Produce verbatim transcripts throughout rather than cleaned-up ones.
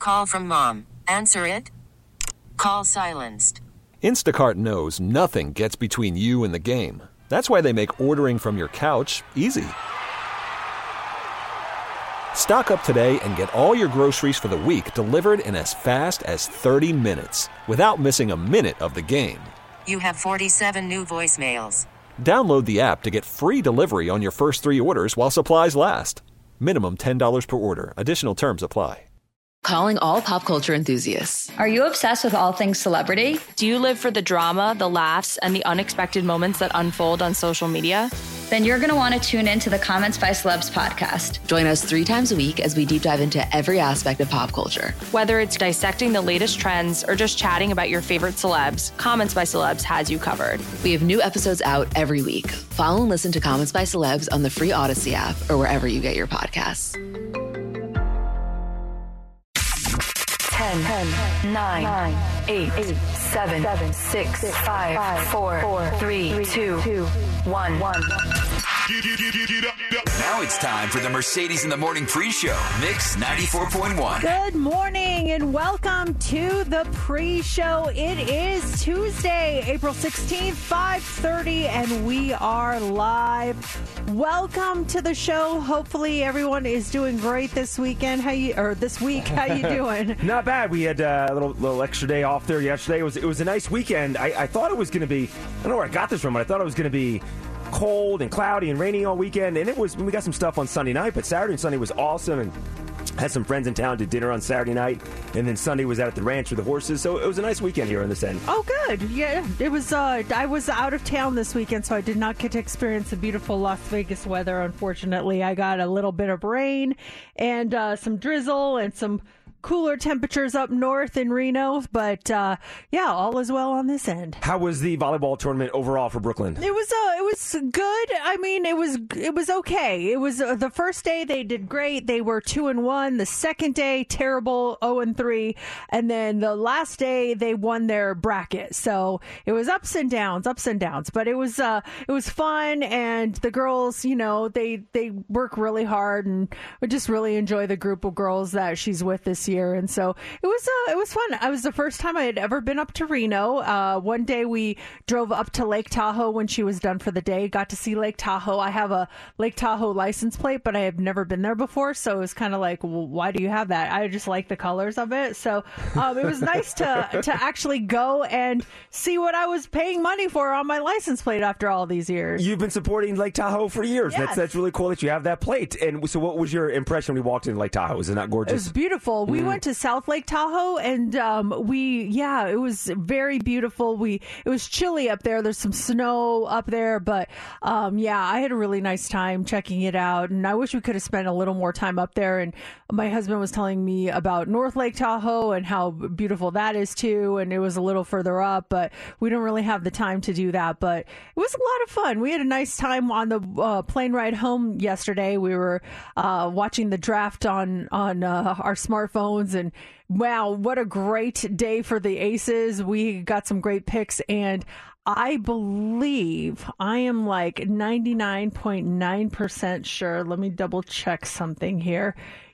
Call from mom. Answer it. Call silenced. Instacart knows nothing gets between you and the game. That's why they make ordering from your couch easy. Stock up today and get all your groceries for the week delivered in as fast as thirty minutes without missing a minute of the game. You have forty-seven new voicemails. Download the app to get free delivery on your first three orders while supplies last. Minimum ten dollars per order. Additional terms apply. Calling all pop culture enthusiasts. Are you obsessed with all things celebrity? Do you live for the drama, the laughs, and the unexpected moments that unfold on social media? Then you're going to want to tune in to the Comments by Celebs podcast. Join us three times a week as we deep dive into every aspect of pop culture. Whether it's dissecting the latest trends or just chatting about your favorite celebs, Comments by Celebs has you covered. We have new episodes out every week. Follow and listen to Comments by Celebs on the free Odyssey app or wherever you get your podcasts. ten, ten, nine, eight, seven, six, five, four, three, two, one. Now it's time for the Mercedes in the Morning pre-show. Mix ninety-four point one. Good morning and welcome to the pre-show. It is Tuesday, April sixteenth, five thirty, and we are live. Welcome to the show. Hopefully everyone is doing great this weekend. How you or this week? How you doing? Not bad. We had uh, a little little extra day off there yesterday. It was it was a nice weekend. I, I thought it was going to be. I don't know where I got this from, but I thought it was going to be cold and cloudy and rainy all weekend, and it was. We got some stuff on Sunday night, but Saturday and Sunday was awesome, and had some friends in town, did dinner on Saturday night, and then Sunday was out at the ranch with the horses. So it was a nice weekend here on this end. Oh, good. Yeah, it was. Uh, I was out of town this weekend, so I did not get to experience the beautiful Las Vegas weather. Unfortunately, I got a little bit of rain and uh, some drizzle and some cooler temperatures up north in Reno, but uh, yeah, all is well on this end. How was the volleyball tournament overall for Brooklyn? It was uh, it was good. I mean, it was it was okay. It was uh, the first day they did great. They were two and one. The second day, terrible, zero and three, and then the last day they won their bracket. So it was ups and downs, ups and downs. But it was uh, it was fun, and the girls, you know, they they work really hard, and we just really enjoy the group of girls that she's with this year. And so it was uh, it was fun. It was the first time I had ever been up to Reno. Uh, one day we drove up to Lake Tahoe when she was done for the day. Got to see Lake Tahoe. I have a Lake Tahoe license plate, but I have never been there before. So it was kind of like, well, why do you have that? I just like the colors of it. So um, it was nice to to actually go and see what I was paying money for on my license plate after all these years. You've been supporting Lake Tahoe for years. Yes. That's that's really cool that you have that plate. And so what was your impression when you walked into Lake Tahoe? Was it not gorgeous? It was beautiful. We Mm. went to South Lake Tahoe, and um, we, yeah, it was very beautiful. We, it was chilly up there. There's some snow up there, but um, yeah, I had a really nice time checking it out, and I wish we could have spent a little more time up there. And my husband was telling me about North Lake Tahoe and how beautiful that is too, and it was a little further up, but we don't really have the time to do that. But it was a lot of fun. We had a nice time on the uh, plane ride home yesterday. We were uh, watching the draft on on uh, our smartphones, and wow, what a great day for the Aces. We got some great picks, and I believe I am like ninety-nine point nine percent sure. Let me double check something here.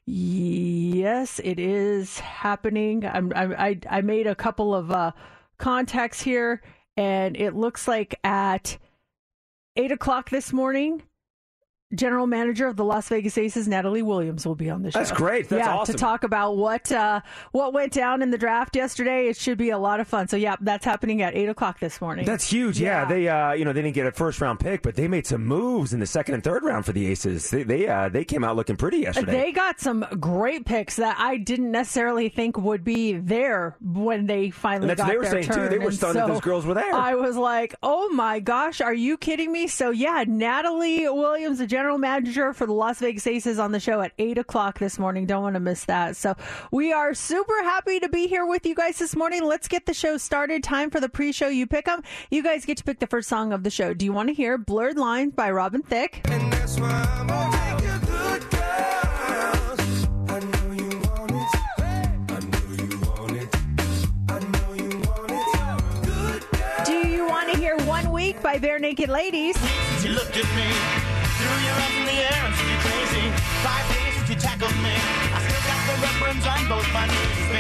Yes, it is happening. I'm, I, I, I made a couple of uh, contacts here, and it looks like at eight o'clock this morning, General Manager of the Las Vegas Aces, Natalie Williams, will be on the show. That's great. That's yeah, awesome. to talk about what uh, what went down in the draft yesterday. It should be a lot of fun. So, yeah, that's happening at eight o'clock this morning. That's huge. Yeah, Yeah. they uh, you know they didn't get a first round pick, but they made some moves in the second and third round for the Aces. They they uh, they came out looking pretty yesterday. They got some great picks that I didn't necessarily think would be there when they finally And that's got what they were their saying turn. too. They were And stunned that so those girls were there. I was like, oh my gosh, are you kidding me? So yeah, Natalie Williams, the general manager for the Las Vegas Aces, on the show at eight o'clock this morning. Don't want to miss that. So we are super happy to be here with you guys this morning. Let's get the show started. Time for the pre-show You Pick 'em. You guys get to pick the first song of the show. Do you want to hear Blurred Lines by Robin Thicke? And that's why I'm gonna take you good girls. I know you want it. I know you want it. I know you want it. Good girls. Do you want to hear One Week by Bare Naked Ladies? You looked at me, threw your arms in the air and said you're crazy. Five days since you tackled me. I still got the red burns on both my knees.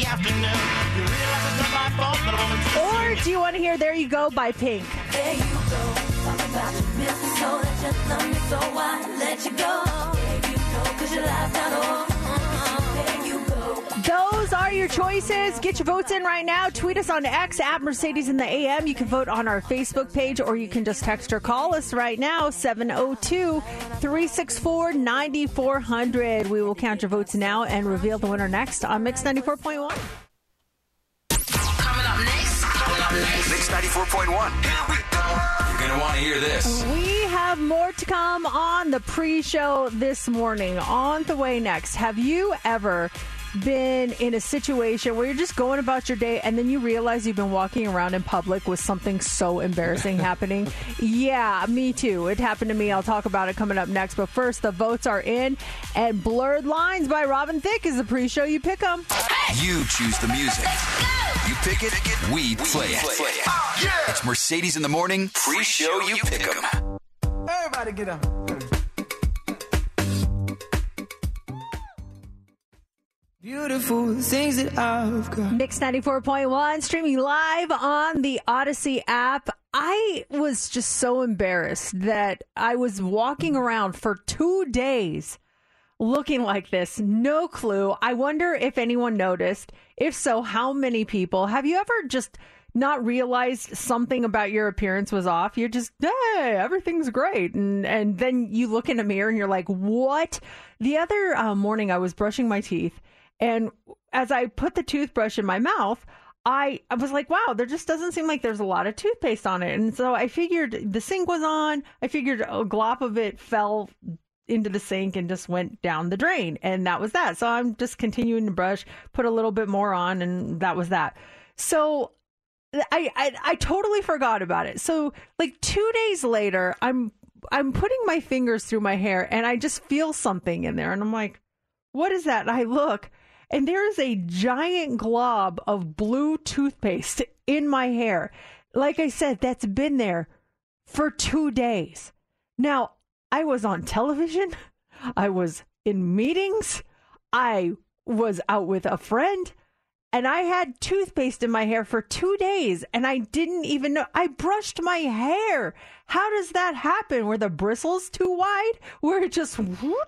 the afternoon. You realize it's not my fault, but I'm only Or do you want to hear There You Go by Pink? There you go. Talk about your business, so that you love me, so I let you go. There you go, 'cause your life's not over. There you go. Those are your choices. Get your votes in right now. Tweet us on X at Mercedes in the A M. You can vote on our Facebook page, or you can just text or call us right now, seven oh two, three six four, nine four hundred. We will count your votes now and reveal the winner next on Mix ninety-four point one. Coming up next. Coming up next. Mix ninety-four point one. Here we go. You're going to want to hear this. We have more to come on the pre-show this morning. On the way next, have you ever been in a situation where you're just going about your day and then you realize you've been walking around in public with something so embarrassing happening? Yeah, me too. It happened to me. I'll talk about it coming up next. But first, the votes are in, and Blurred Lines by Robin Thicke is the pre-show. You pick them. You choose the music. You pick it, we play it. Oh, yeah. It's Mercedes in the Morning pre-show. You pick them. Everybody get up. Beautiful things that I've got. Mix ninety-four point one, streaming live on the Odyssey app. I was just so embarrassed that I was walking around for two days looking like this. No clue. I wonder if anyone noticed. If so, how many people? Have you ever just not realized something about your appearance was off? You're just, hey, everything's great. And and then you look in a mirror and you're like, what? The other uh, morning I was brushing my teeth. And as I put the toothbrush in my mouth, I, I was like, wow, there just doesn't seem like there's a lot of toothpaste on it. And so I figured the sink was on. I figured a glop of it fell into the sink and just went down the drain. And that was that. So I'm just continuing to brush, put a little bit more on, and that was that. So I, I, I totally forgot about it. So like two days later, I'm I'm putting my fingers through my hair and I just feel something in there. And I'm like, what is that? And I look. And there is a giant glob of blue toothpaste in my hair. Like I said, that's been there for two days. Now, I was on television. I was in meetings. I was out with a friend. And I had toothpaste in my hair for two days, and I didn't even know. I brushed my hair. How does that happen? Were the bristles too wide? Where it just,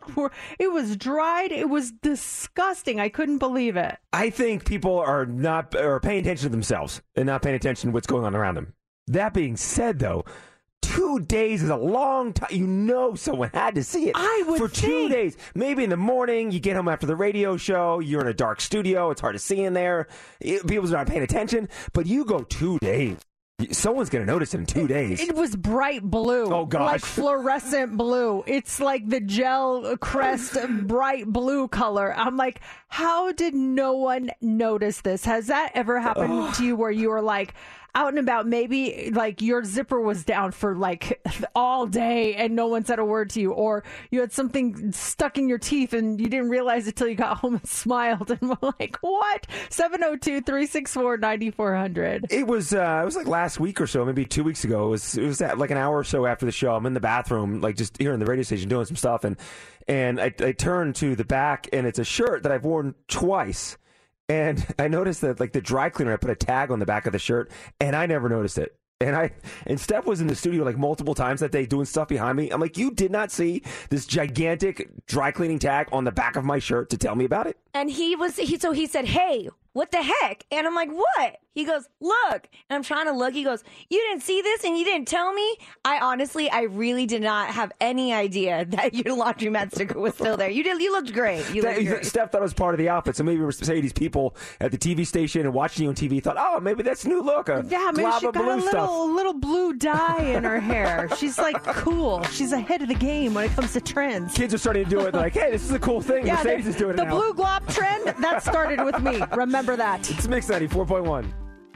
it was dried. It was disgusting. I couldn't believe it. I think people are not are paying attention to themselves and not paying attention to what's going on around them. That being said, though, two days is a long time. You know someone had to see it. I would For think. two days. Maybe in the morning, you get home after the radio show, you're in a dark studio, it's hard to see in there. It, people's not paying attention. But you go two days. Someone's going to notice it in two days. It was bright blue. Oh, gosh. Like fluorescent blue. It's like the gel crest bright blue color. I'm like, how did no one notice this? Has that ever happened Ugh. to you where you were like out and about, maybe like your zipper was down for like all day and no one said a word to you, or you had something stuck in your teeth and you didn't realize it till you got home and smiled and were like, what? seven oh two, three six four, nine four hundred. It was uh, it was like last week or so, maybe two weeks ago. It was it was at like an hour or so after the show. I'm in the bathroom, like just here in the radio station doing some stuff, and and I, I turn to the back, and it's a shirt that I've worn twice. And I noticed that, like, the dry cleaner, I put a tag on the back of the shirt, and I never noticed it. And I and Steph was in the studio, like, multiple times that day doing stuff behind me. I'm like, you did not see this gigantic dry cleaning tag on the back of my shirt to tell me about it? And he was, he so he said, hey, what the heck? And I'm like, what? He goes, look. And I'm trying to look. He goes, you didn't see this and you didn't tell me? I honestly, I really did not have any idea that your laundromat sticker was still there. You did. You looked great. You looked great. Steph thought it was part of the outfit. So maybe Mercedes people at the T V station and watching you on T V thought, oh, maybe that's a new look. A Yeah, maybe glob she of got blue a little, stuff. little blue dye in her hair. She's like cool. She's ahead of the game when it comes to trends. Kids are starting to do it. They're like, hey, this is a cool thing. Yeah, Mercedes the- is doing it the now. blue glob trend, that started with me. Remember that. It's Mix ninety-four point one.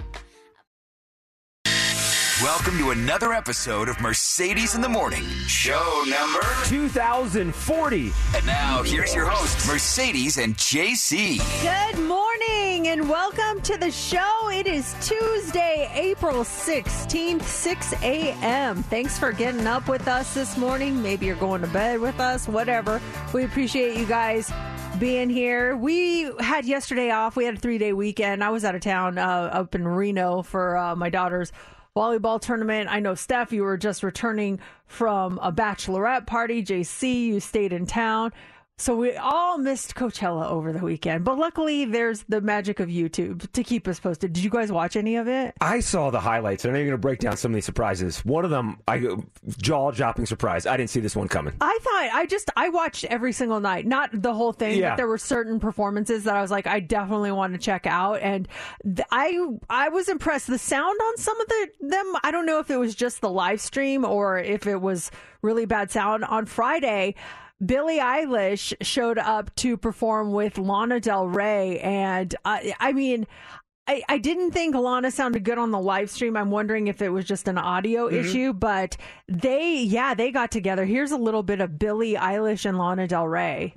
Welcome to another episode of Mercedes in the Morning, show number two thousand forty. And now, here's your host, Mercedes and J C. Good morning and welcome to the show. It is Tuesday, April sixteenth, six a.m. Thanks for getting up with us this morning. Maybe you're going to bed with us, whatever. We appreciate you guys being here. We had yesterday off. We had a three-day weekend. I was out of town uh, up in Reno for uh, my daughter's volleyball tournament. I know, Steph, you were just returning from a bachelorette party. J C, you stayed in town. So we all missed Coachella over the weekend. But luckily, there's the magic of YouTube to keep us posted. Did you guys watch any of it? I saw the highlights, and I know you're going to break down some of these surprises. One of them, I jaw-dropping surprise. I didn't see this one coming. I thought, I just, I watched every single night. Not the whole thing, Yeah. but there were certain performances that I was like, I definitely want to check out. And th- I I was impressed. The sound on some of the them, I don't know if it was just the live stream or if it was really bad sound. On Friday, Billie Eilish showed up to perform with Lana Del Rey, and I, I mean, I, I didn't think Lana sounded good on the live stream. I'm wondering if it was just an audio Mm-hmm. issue, but they, yeah, they got together. Here's a little bit of Billie Eilish and Lana Del Rey.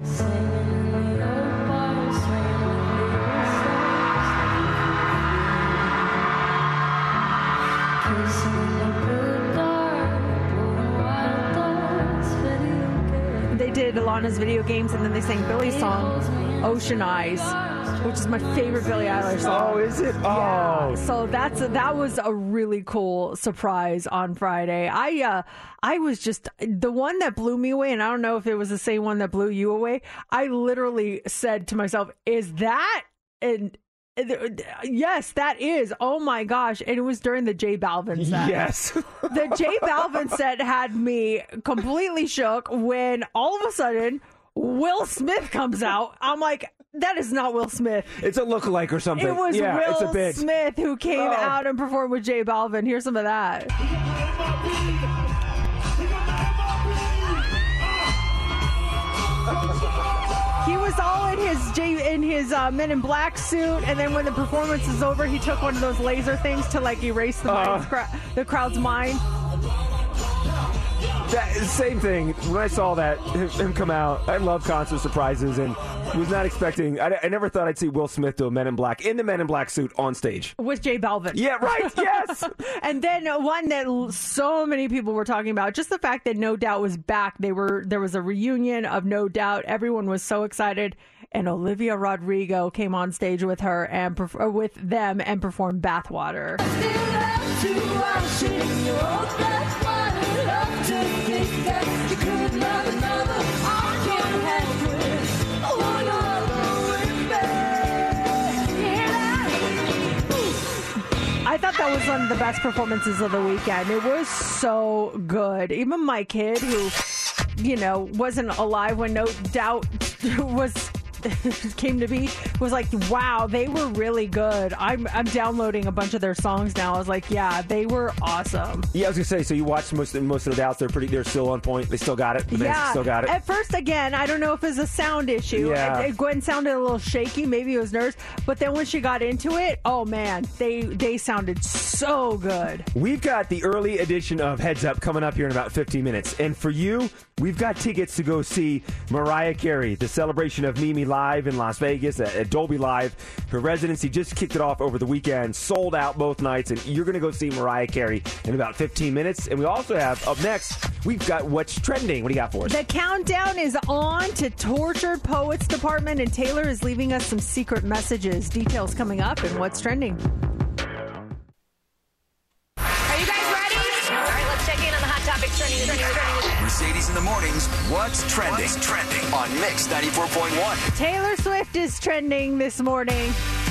They did Lana's video games, and then they sang Billie's song, Ocean Eyes, which is my favorite Billie Eilish song. Oh, is it? Yeah. Oh. So that's that was a really cool surprise on Friday. I uh, I was just the one that blew me away, and I don't know if it was the same one that blew you away. I literally said to myself, "Is that?" And yes, that is. Oh my gosh. And it was during the J Balvin set. Yes. The J Balvin set had me completely shook when all of a sudden Will Smith comes out. I'm like, that is not Will Smith. It's a lookalike or something. It was yeah, it's a Will bit. Smith who came Oh. out and performed with J Balvin. Here's some of that. He was all in his J in his uh, Men in Black suit, and then when the performance is over, he took one of those laser things to like erase the, Uh. mind's cra- the crowd's mind. That, same thing. When I saw that, him, him come out, I love concert surprises and was not expecting, I, I never thought I'd see Will Smith do a Men in Black, in the Men in Black suit on stage. With J Balvin. Yeah, right, yes! And then one that l- so many people were talking about, just the fact that No Doubt was back. They were There was a reunion of No Doubt. Everyone was so excited. And Olivia Rodrigo came on stage with her and perf- or with them and performed Bathwater. I thought that was one of the best performances of the weekend. It was so good. Even my kid, who, you know, wasn't alive when No Doubt was came to be, was like, wow, they were really good. I'm I'm downloading a bunch of their songs now. I was like, yeah, they were awesome. Yeah, I was gonna say. So you watched most most of the Doubts. They're pretty. They're still on point. They still got it. The bands Yeah, still got it. At first, again, I don't know if it's a sound issue. Yeah. It- it- Gwen sounded a little shaky. Maybe it was nerves. But then when she got into it, oh man, they they sounded so good. We've got the early edition of Heads Up coming up here in about fifteen minutes. And for you, we've got tickets to go see Mariah Carey, the celebration of Mimi Live in Las Vegas at, at Dolby Live. Her residency just kicked it off over the weekend, sold out both nights, and you're going to go see Mariah Carey in about fifteen minutes. And we also have, up next, we've got What's Trending. What do you got for us? The countdown is on to Tortured Poets Department, and Taylor is leaving us some secret messages. Details coming up and What's Trending. Are you guys ready? All right, let's check in on the hot topics trending. trending, trending. Mercedes in the mornings. What's trending? What's trending on Mix ninety-four point one. Taylor Swift is trending this morning.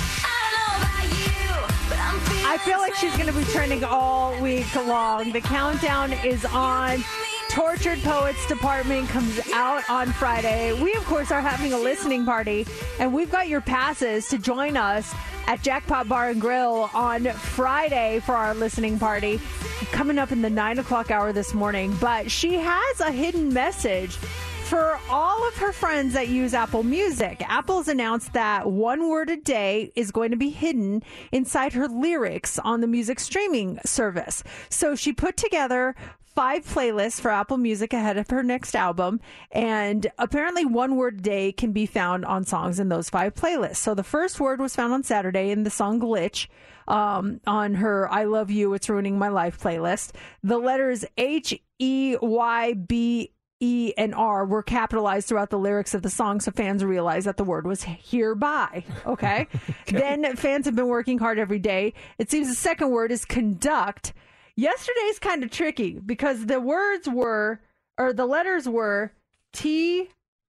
I feel like she's going to be trending all week long. The countdown is on. Tortured Poets Department comes out on Friday. We, of course, are having a listening party, and we've got your passes to join us at Jackpot Bar and Grill on Friday for our listening party, coming up in the nine o'clock hour this morning. But she has a hidden message for all of her friends that use Apple Music. Apple's announced that One Word a Day is going to be hidden inside her lyrics on the music streaming service. So she put together five playlists for Apple Music ahead of her next album, and apparently One Word a Day can be found on songs in those five playlists. So the first word was found on Saturday in the song Glitch um, on her I Love You, It's Ruining My Life playlist. The letters H E Y B E, and R were capitalized throughout the lyrics of the song, so fans realized that the word was hereby. Okay? okay. Then fans have been working hard every day. It seems the second word is conduct. Yesterday's kind of tricky because the words were, or the letters were T,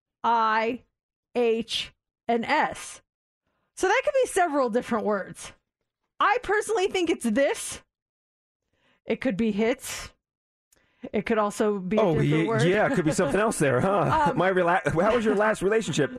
I, H, and S. So that could be several different words. I personally think it's this. It could be hits. It could also be a oh, different ye- word. yeah, it could be something else there, huh? Um, My rela- How was your last relationship?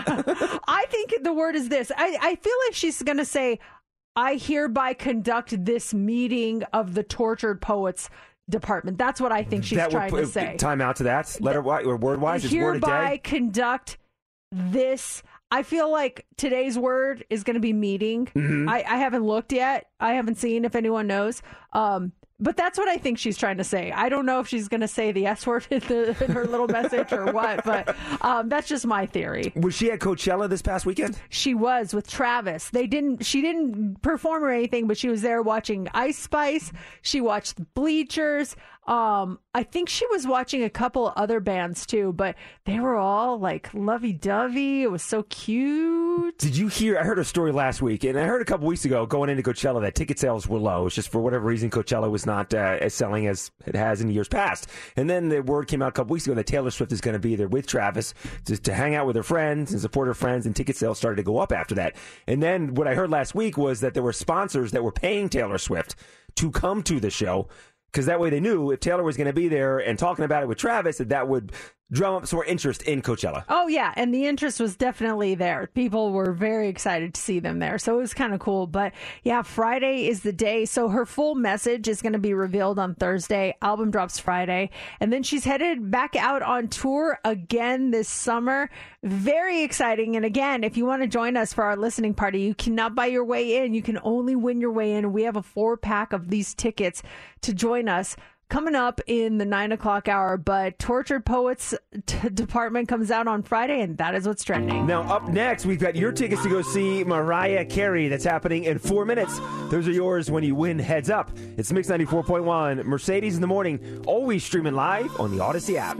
I think the word is this. I, I feel like she's going to say, I hereby conduct this meeting of the tortured poets department. That's what I think she's that trying would, to say. Time out to that. Letter wise or word wise. It's word a hereby day. conduct this. I feel like today's word is going to be meeting. Mm-hmm. I, I haven't looked yet. I haven't seen if anyone knows. Um, but that's what I think she's trying to say. I don't know if she's going to say the S word in, the, in her little message or what, but um, that's just my theory. Was she at Coachella this past weekend? She was with Travis. They didn't. She didn't perform or anything, but she was there watching Ice Spice. She watched the Bleachers. Um, I think she was watching a couple other bands too, but they were all like lovey-dovey. It was so cute. Did you hear? I heard a story last week, and I heard a couple weeks ago going into Coachella that ticket sales were low. It's just for whatever reason, Coachella was not uh, as selling as it has in years past. And then the word came out a couple weeks ago that Taylor Swift is going to be there with Travis just to hang out with her friends and support her friends, and ticket sales started to go up after that. And then what I heard last week was that there were sponsors that were paying Taylor Swift to come to the show, because that way they knew if Taylor was going to be there and talking about it with Travis, that that would drum up some more interest in Coachella. Oh, yeah. And the interest was definitely there. People were very excited to see them there. So it was kind of cool. But yeah, Friday is the day. So her full message is going to be revealed on Thursday. Album drops Friday. And then she's headed back out on tour again this summer. Very exciting. And again, if you want to join us for our listening party, you cannot buy your way in. You can only win your way in. We have a four pack of these tickets to join us coming up in the nine o'clock hour. But Tortured Poets t- Department comes out on Friday, and that is what's trending. Now, up next, we've got your tickets to go see Mariah Carey. That's happening in four minutes. Those are yours when you win Heads Up. It's Mix ninety-four point one, Mercedes in the Morning, always streaming live on the Odyssey app.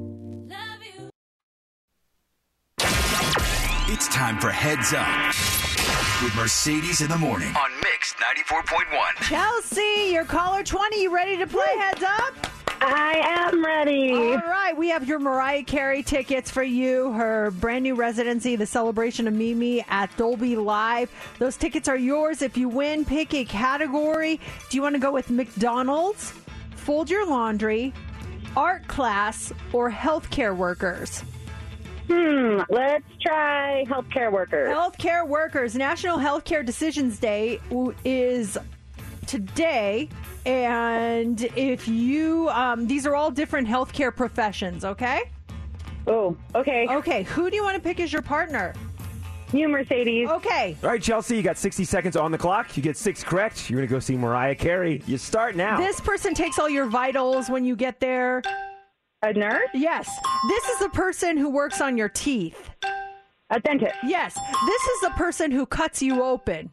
It's time for Heads Up with Mercedes in the Morning on Mix ninety-four point one. Chelsea, you're caller twenty. You ready to play Heads Up? I am ready. All right. We have your Mariah Carey tickets for you. Her brand new residency, the celebration of Mimi at Dolby Live. Those tickets are yours. If you win, pick a category. Do you want to go with McDonald's, Fold Your Laundry, Art Class, or Healthcare Workers? Hmm, let's try healthcare workers. Healthcare workers. National Healthcare Decisions Day is today. And if you, um, these are all different healthcare professions, okay? Oh, okay. Okay, who do you want to pick as your partner? You, Mercedes. Okay. All right, Chelsea, you got sixty seconds on the clock. You get six correct. You're going to go see Mariah Carey. You start now. This person takes all your vitals when you get there. A nurse? Yes. This is the person who works on your teeth. A dentist? Yes. This is the person who cuts you open.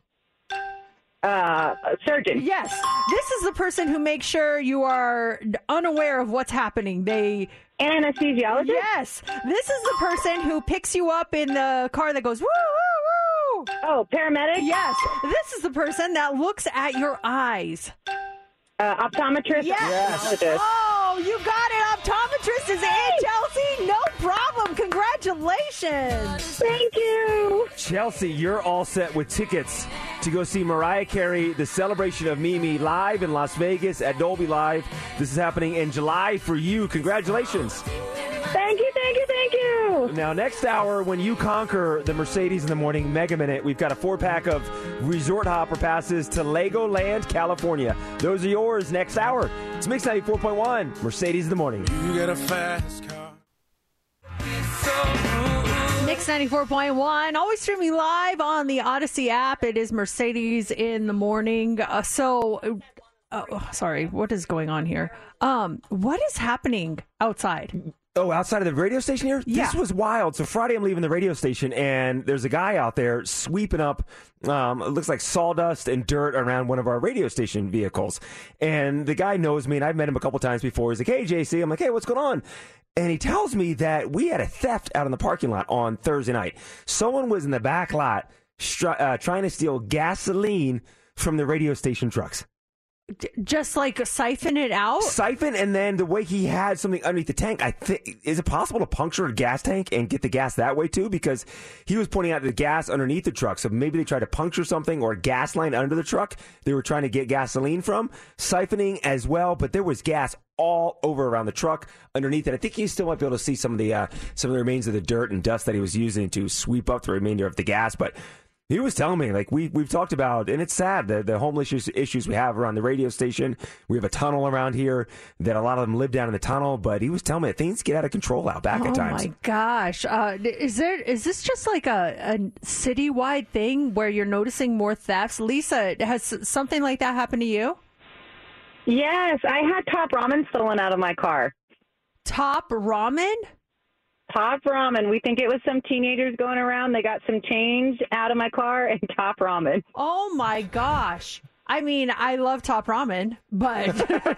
Uh, a surgeon? Yes. This is the person who makes sure you are unaware of what's happening. They Anesthesiologist? Yes. This is the person who picks you up in the car that goes woo woo woo. Oh, paramedic? Yes. This is the person that looks at your eyes. Uh, optometrist? Yes. Oh, you got it. Optometrist is in, Chelsea. No problem. Congratulations. Thank you. Chelsea, you're all set with tickets to go see Mariah Carey, the celebration of Mimi, live in Las Vegas at Dolby Live. This is happening in July for you. Congratulations. Thank you, thank you, thank you. Now, next hour, when you conquer the Mercedes in the Morning Mega Minute, we've got a four-pack of Resort Hopper passes to Legoland, California. Those are yours next hour. It's Mix ninety-four point one, Mercedes in the Morning. You got a fast car. Mix ninety-four point one, always streaming live on the Odyssey app. It is Mercedes in the Morning. Uh, so, uh, oh, sorry, what is going on here? Um, what is happening outside? Oh, outside of the radio station here? Yeah. This was wild. So Friday I'm leaving the radio station, and there's a guy out there sweeping up, um, it looks like sawdust and dirt around one of our radio station vehicles. And the guy knows me, and I've met him a couple times before. He's like, hey, J C. I'm like, hey, what's going on? And he tells me that we had a theft out in the parking lot on Thursday night. Someone was in the back lot stri- uh, trying to steal gasoline from the radio station trucks. Just like siphon it out? Siphon, and then the way he had something underneath the tank, I think, is it possible to puncture a gas tank and get the gas that way too? Because he was pointing out the gas underneath the truck, so maybe they tried to puncture something or a gas line under the truck they were trying to get gasoline from. Siphoning as well, but there was gas all over around the truck underneath it. I think you still might be able to see some of the uh, some of the remains of the dirt and dust that he was using to sweep up the remainder of the gas, but he was telling me, like, we, we've talked about, and it's sad, the, the homeless issues, issues we have around the radio station. We have a tunnel around here that a lot of them live down in the tunnel, but he was telling me that things get out of control out back oh at times. Oh, my gosh. Uh, is there is this just like a, a citywide thing where you're noticing more thefts? Lisa, has something like that happened to you? Yes, I had Top Ramen stolen out of my car. Top Ramen? Top Ramen. We think it was some teenagers going around. They got some change out of my car and Top Ramen. Oh, my gosh. I mean, I love Top Ramen, but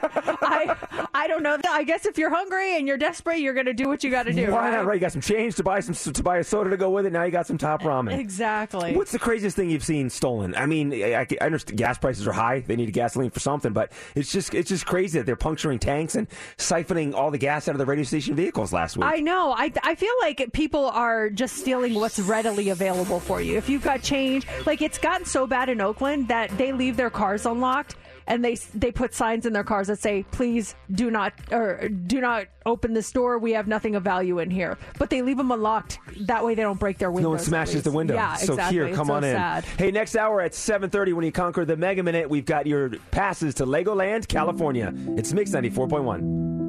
I I don't know. I guess if you're hungry and you're desperate, you're going to do what you got to do. Why right? not? Right, you got some change to buy some to buy a soda to go with it. Now you got some Top Ramen. Exactly. What's the craziest thing you've seen stolen? I mean, I, I understand gas prices are high. They need gasoline for something, but it's just it's just crazy that they're puncturing tanks and siphoning all the gas out of the radio station vehicles last week. I know. I I feel like people are just stealing what's readily available for you. If you've got change, like it's gotten so bad in Oakland that they leave their cars unlocked. And they they put signs in their cars that say, "Please do not or do not open this door. We have nothing of value in here." But they leave them unlocked. That way, they don't break their windows. No one smashes the window. Yeah, so exactly. here, come it's on so in. Sad. Hey, next hour at seven thirty, when you conquer the Mega Minute, we've got your passes to Legoland, California. It's Mix ninety-four point one.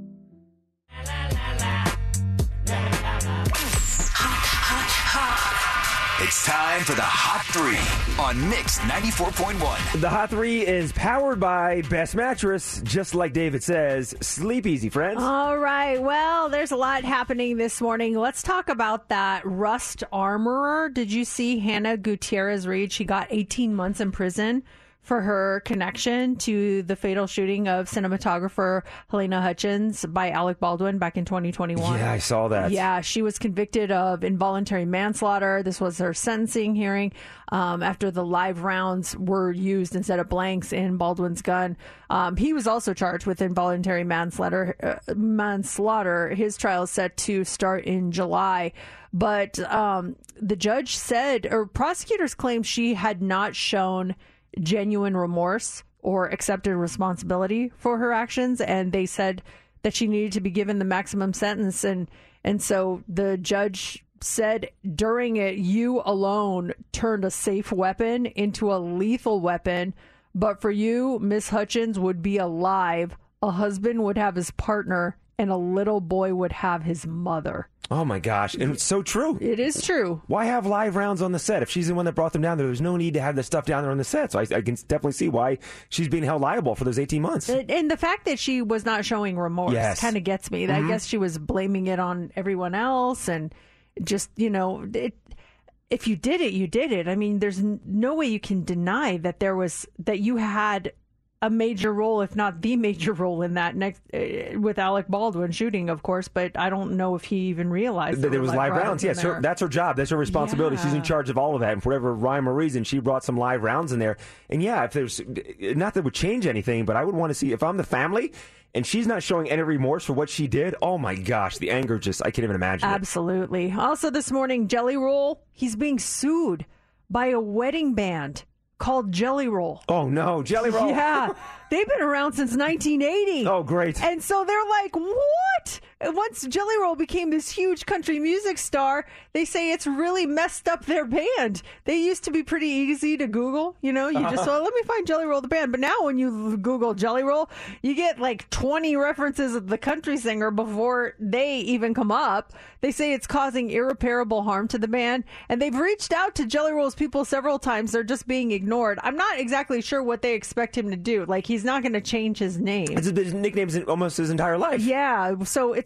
It's time for the Hot Three on Mix ninety-four point one. The Hot Three is powered by Best Mattress, just like David says. Sleep easy, friends. All right. Well, there's a lot happening this morning. Let's talk about that Rust Armorer. Did you see Hannah Gutierrez-Reed? She got eighteen months in prison for her connection to the fatal shooting of cinematographer Helena Hutchins by Alec Baldwin back in twenty twenty-one. Yeah, I saw that. Yeah, she was convicted of involuntary manslaughter. This was her sentencing hearing um, after the live rounds were used instead of blanks in Baldwin's gun. Um, he was also charged with involuntary manslaughter. Uh, manslaughter. His trial is set to start in July. But um, the judge said, or prosecutors claimed she had not shown genuine remorse or accepted responsibility for her actions, and they said that she needed to be given the maximum sentence. And and so the judge said during it, you alone turned a safe weapon into a lethal weapon, but for you, Miss Hutchins would be alive, a husband would have his partner, and a little boy would have his mother. Oh, my gosh. And it's so true. It is true. Why have live rounds on the set? If she's the one that brought them down there, there's no need to have the stuff down there on the set. So I, I can definitely see why she's being held liable for those eighteen months. And the fact that she was not showing remorse Yes. kind of gets me. Mm-hmm. I guess she was blaming it on everyone else and just, you know, it, if you did it, you did it. I mean, there's n- no way you can deny that there was, that you had a major role, if not the major role in that next uh, with Alec Baldwin shooting, of course, but I don't know if he even realized That there was live rounds. in Yes, her, there. that's her job. That's her responsibility. Yeah. She's in charge of all of that. And for whatever rhyme or reason, she brought some live rounds in there. And yeah, if there's not that it would change anything, but I would want to see if I'm the family and she's not showing any remorse for what she did. Oh my gosh, the anger just, I can't even imagine it. Absolutely. Also this morning, Jelly Roll, he's being sued by a wedding band called Jelly Roll. Oh no, Jelly Roll. Yeah. They've been around since nineteen eighty. Oh, great. And so they're like, what? And once Jelly Roll became this huge country music star, they say it's really messed up their band. They used to be pretty easy to Google. You know, you just, well, let me find Jelly Roll the band. But now when you Google Jelly Roll, you get like twenty references of the country singer before they even come up. They say it's causing irreparable harm to the band. And they've reached out to Jelly Roll's people several times. They're just being ignored. I'm not exactly sure what they expect him to do. Like, he's not going to change his name. It's his nickname's almost his entire life. Yeah, so it's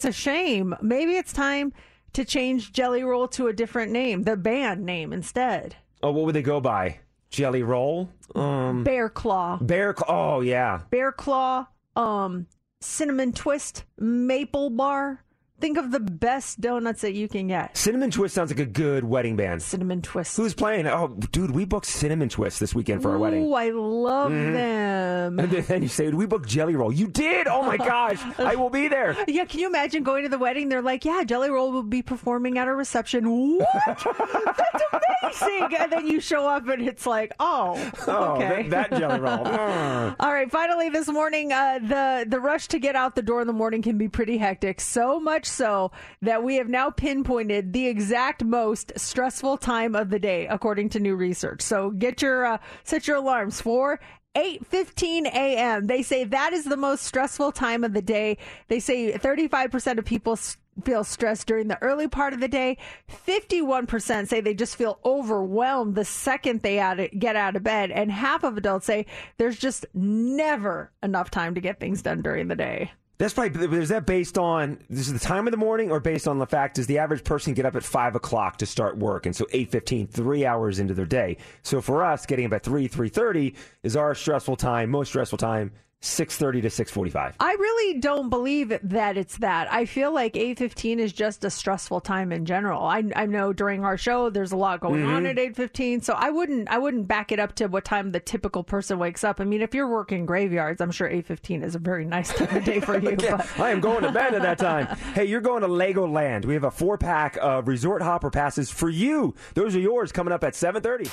it's a shame. Maybe it's time to change Jelly Roll to a different name, the band name instead. Oh, what would they go by? Jelly Roll? Um, Bear Claw. Bear Claw. Oh, yeah. Bear Claw, um, Cinnamon Twist, Maple Bar. Think of the best donuts that you can get. Cinnamon Twist sounds like a good wedding band. Cinnamon Twist. Who's playing? Oh, dude, we booked Cinnamon Twist this weekend for our wedding. Oh, I love Mhm. them. And then you say, we booked Jelly Roll. You did? Oh, my gosh. I will be there. Yeah, can you imagine going to the wedding? They're like, yeah, Jelly Roll will be performing at a reception. What? That's amazing. And then you show up and it's like, oh, Oh, okay. that, that Jelly Roll. Mm. All right, finally this morning, uh, the, the rush to get out the door in the morning can be pretty hectic. So much so that we have now pinpointed the exact most stressful time of the day, according to new research. So get your, uh, set your alarms for eight fifteen a.m. They say that is the most stressful time of the day. They say thirty-five percent of people s- feel stressed during the early part of the day. fifty-one percent say they just feel overwhelmed the second they out get out of bed. And half of adults say there's just never enough time to get things done during the day. That's probably, is that based on, this is the time of the morning, or based on the fact, does the average person get up at five o'clock to start work? And so eight fifteen, three hours into their day. So for us, getting up at three, three thirty is our stressful time, most stressful time, six thirty to six forty-five. I really don't believe that it's that. I feel like eight fifteen is just a stressful time in general. I, I know during our show there's a lot going Mm-hmm. on at eight fifteen, so I wouldn't I wouldn't back it up to what time the typical person wakes up. I mean, if you're working graveyards, I'm sure eight fifteen is a very nice time of day for you. Yeah, but I am going to bed at that time. Hey, you're going to Legoland. We have a four-pack of Resort Hopper passes for you. Those are yours coming up at seven thirty.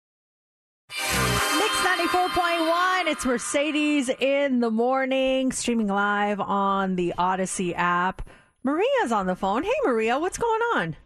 Mix ninety-four point one, it's Mercedes in the morning, streaming live on the Odyssey app. Maria's on the phone. Hey, Maria, what's going on?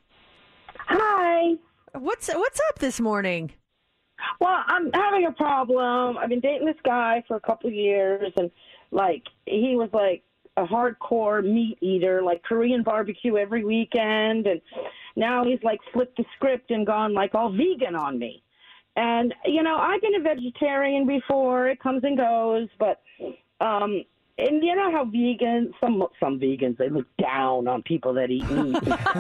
Hi. What's what's up this morning? Well, I'm having a problem. I've been dating this guy for a couple of years, and like he was like a hardcore meat eater, like Korean barbecue every weekend, and now he's like flipped the script and gone like all vegan on me. And you know, I've been a vegetarian before. It comes and goes, but um and you know how vegans, some some vegans, they look down on people that eat meat.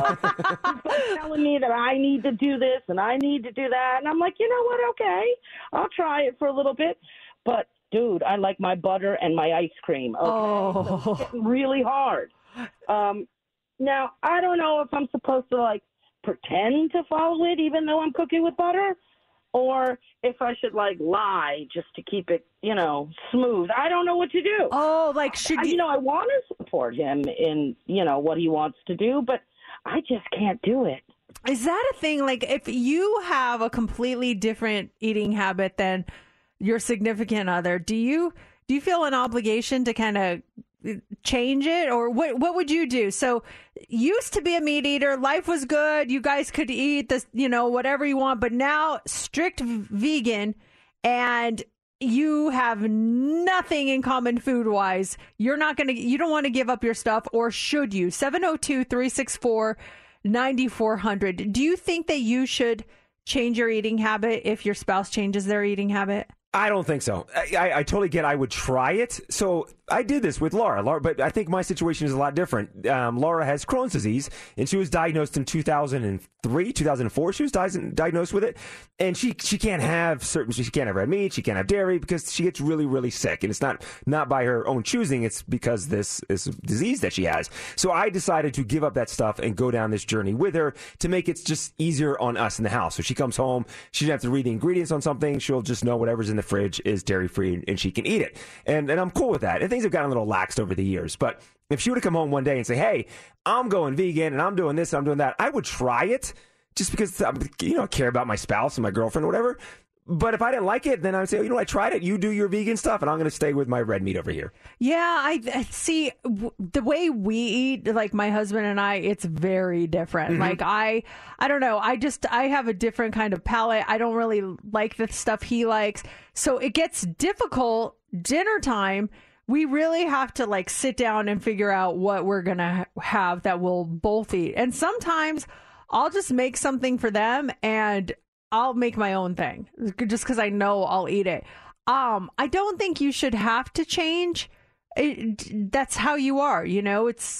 He's telling me that I need to do this and I need to do that. And I'm like, you know what? Okay, I'll try it for a little bit. But, dude, I like my butter and my ice cream. Okay? Oh. So it's getting really hard. Um, now, I don't know if I'm supposed to, like, pretend to follow it even though I'm cooking with butter, or if I should, like, lie just to keep it, you know, smooth. I don't know what to do. Oh, like, should I, you... you know, I want to support him in, you know, what he wants to do, but I just can't do it. Is that a thing? Like, if you have a completely different eating habit than your significant other, do you do you feel an obligation to kind of change it, or what what would you do? So, used to be a meat eater, life was good, you guys could eat this, you know, whatever you want, but now strict vegan, and you have nothing in common food wise. You're not gonna you don't want to give up your stuff, or should you? seven oh two, three six four, nine four zero zero. Do you think that you should change your eating habit if your spouse changes their eating habit? I don't think so. I, I, I totally get I would try it. So I did this with Laura, Laura, but I think my situation is a lot different. Um, Laura has Crohn's disease, and she was diagnosed in two thousand three, two thousand four. She was di- diagnosed with it, and she she can't have certain. She can't have red meat. She can't have dairy because she gets really really sick, and it's not not by her own choosing. It's because this is a disease that she has. So I decided to give up that stuff and go down this journey with her to make it just easier on us in the house. So she comes home, she doesn't have to read the ingredients on something. She'll just know whatever's in the fridge is dairy free, and she can eat it. And and I'm cool with that. And things have gotten a little laxed over the years. But if she were to come home one day and say, hey, I'm going vegan and I'm doing this and I'm doing that, I would try it just because, you know, I care about my spouse and my girlfriend or whatever. But if I didn't like it, then I would say, oh, you know, I tried it. You do your vegan stuff, and I'm going to stay with my red meat over here. Yeah, I, I see. W- the way we eat, like my husband and I, it's very different. Mm-hmm. Like I, I don't know. I just I have a different kind of palate. I don't really like the stuff he likes, so it gets difficult. Dinner time, we really have to like sit down and figure out what we're gonna have that we'll both eat. And sometimes I'll just make something for them, and I'll make my own thing just because I know I'll eat it. Um, I don't think you should have to change. It, that's how you are, you know. It's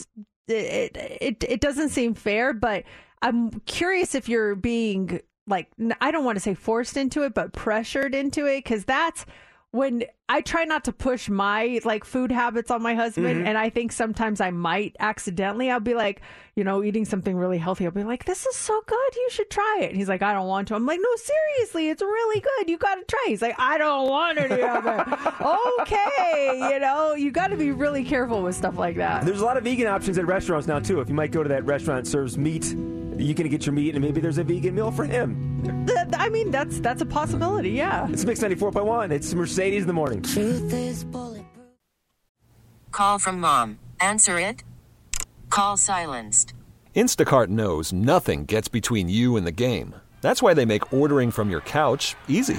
it, it it doesn't seem fair, but I'm curious if you're being like, I don't want to say forced into it, but pressured into it, because that's when I try not to push my like food habits on my husband. Mm-hmm. And I think sometimes I might accidentally, I'll be like, you know, eating something really healthy. I'll be like, this is so good. You should try it. And he's like, I don't want to. I'm like, no, seriously, it's really good. You got to try. He's like, I don't want any of it. Okay. You know, you got to be really careful with stuff like that. There's a lot of vegan options at restaurants now, too. If you might go to that restaurant that serves meat, you can get your meat, and maybe there's a vegan meal for him. I mean, that's that's a possibility, yeah. It's Mix ninety-four point one. It's Mercedes in the morning. Truth is bulletproof. Call from mom. Answer it. Call silenced. Instacart knows nothing gets between you and the game. That's why they make ordering from your couch easy.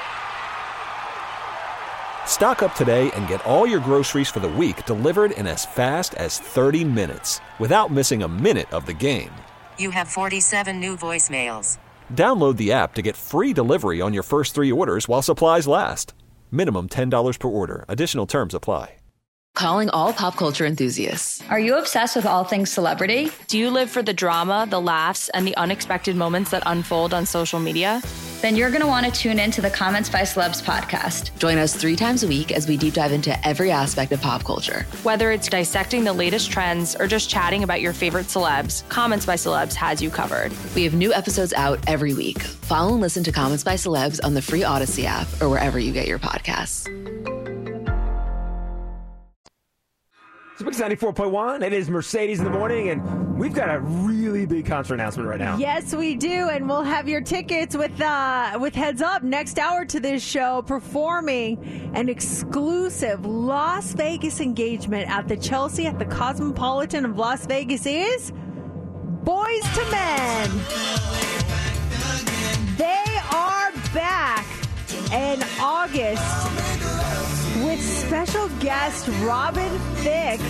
Stock up today and get all your groceries for the week delivered in as fast as thirty minutes without missing a minute of the game. You have forty-seven new voicemails. Download the app to get free delivery on your first three orders while supplies last. Minimum ten dollars per order. Additional terms apply. Calling all pop culture enthusiasts. Are you obsessed with all things celebrity? Do you live for the drama, the laughs, and the unexpected moments that unfold on social media? Then you're going to want to tune in to the Comments by Celebs podcast. Join us three times a week as we deep dive into every aspect of pop culture. Whether it's dissecting the latest trends or just chatting about your favorite celebs, Comments by Celebs has you covered. We have new episodes out every week. Follow and listen to Comments by Celebs on the free Odyssey app or wherever you get your podcasts. It's Mix ninety-four point one. It is Mercedes in the morning, and we've got a really big concert announcement right now. Yes, we do, and we'll have your tickets with uh, with Heads Up next hour to this show, performing an exclusive Las Vegas engagement at the Chelsea at the Cosmopolitan of Las Vegas is Boys to Men. They are back in August with special guest Robin Thicke.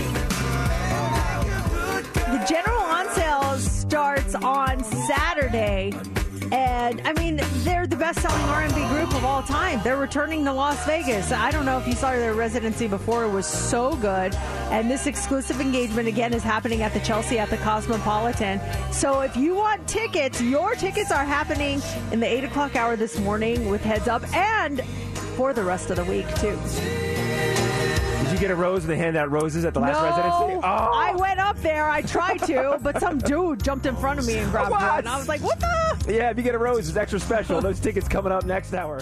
The general on sale starts on Saturday. And, I mean, they're the best-selling R and B group of all time. They're returning to Las Vegas. I don't know if you saw their residency before. It was so good. And this exclusive engagement, again, is happening at the Chelsea at the Cosmopolitan. So if you want tickets, your tickets are happening in the eight o'clock hour this morning with Heads Up and for the rest of the week, too. Did you get a rose and they hand out roses at the last no, residency? Oh. I went up there. I tried to, but some dude jumped in front of me and grabbed What? one. And I was like, what the? Yeah, if you get a rose, it's extra special. Those tickets coming up next hour.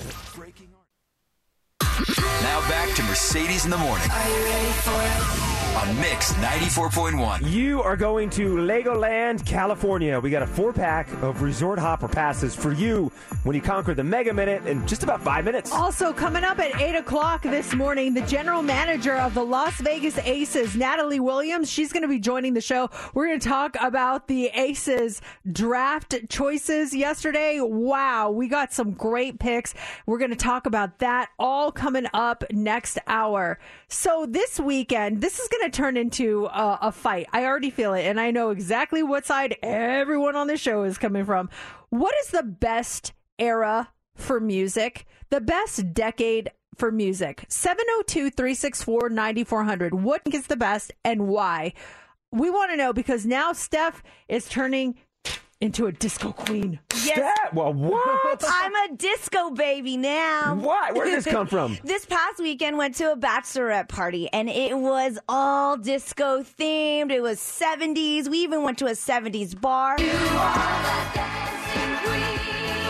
Now back to Mercedes in the morning. Are you ready for it? On Mix ninety-four point one. You are going to Legoland, California. We got a four-pack of Resort Hopper passes for you when you conquer the Mega Minute in just about five minutes. Also, coming up at eight o'clock this morning, the general manager of the Las Vegas Aces, Natalie Williams, she's going to be joining the show. We're going to talk about the Aces draft choices yesterday. Wow, we got some great picks. We're going to talk about that all coming up next hour. So this weekend, this is going to turn into a, a fight. I already feel it, and I know exactly what side everyone on the show is coming from. What is the best era for music? The best decade for music? seven oh two, three six four, nine four zero zero. What is the best and why? We want to know because now Steph is turning into a disco queen. Yes. That, well, what? I'm a disco baby now. What? Where did this come from? This past weekend went to a bachelorette party and it was all disco themed. It was seventies. We even went to a seventies bar. You are the dancing queen.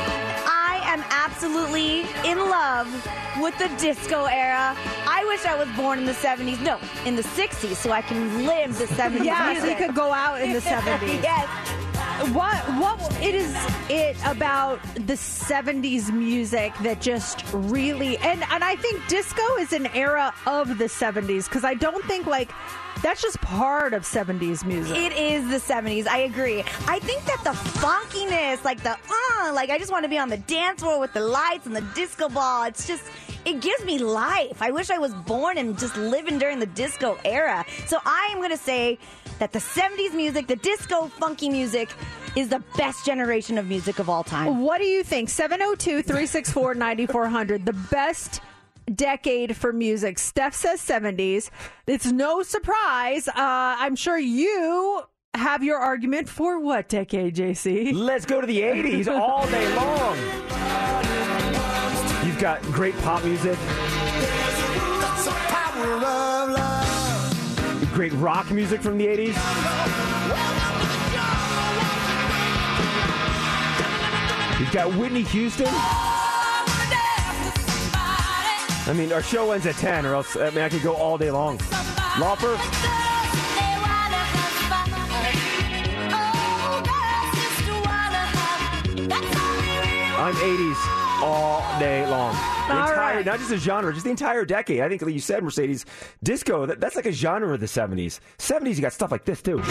I am absolutely in love with the disco era. I wish I was born in the seventies. No, in the sixties so I can live the seventies. Yeah, music. so you could go out in the seventies. Yes. What what it is it about the seventies music that just really and and I think disco is an era of the seventies because I don't think like that's just part of seventies music. It is the seventies. I agree. I think that the funkiness, like the uh, like I just want to be on the dance floor with the lights and the disco ball. It's just it gives me life. I wish I was born and just living during the disco era. So I am going to say that the seventies music, the disco funky music, is the best generation of music of all time. What do you think? seven oh two, three six four, nine four zero zero. The best decade for music. Steph says seventies. It's no surprise. Uh, I'm sure you have your argument for what decade, J C? Let's go to the eighties all day long. You've got great pop music. Great rock music from the eighties. You've got Whitney Houston. I mean, our show ends at ten, or else I mean, I could go all day long. Lauper. I'm eighties all day long. The All entire, right. Not just a genre, just the entire decade. I think, like you said, Mercedes, disco, that, that's like a genre of the seventies. seventies, you got stuff like this, too.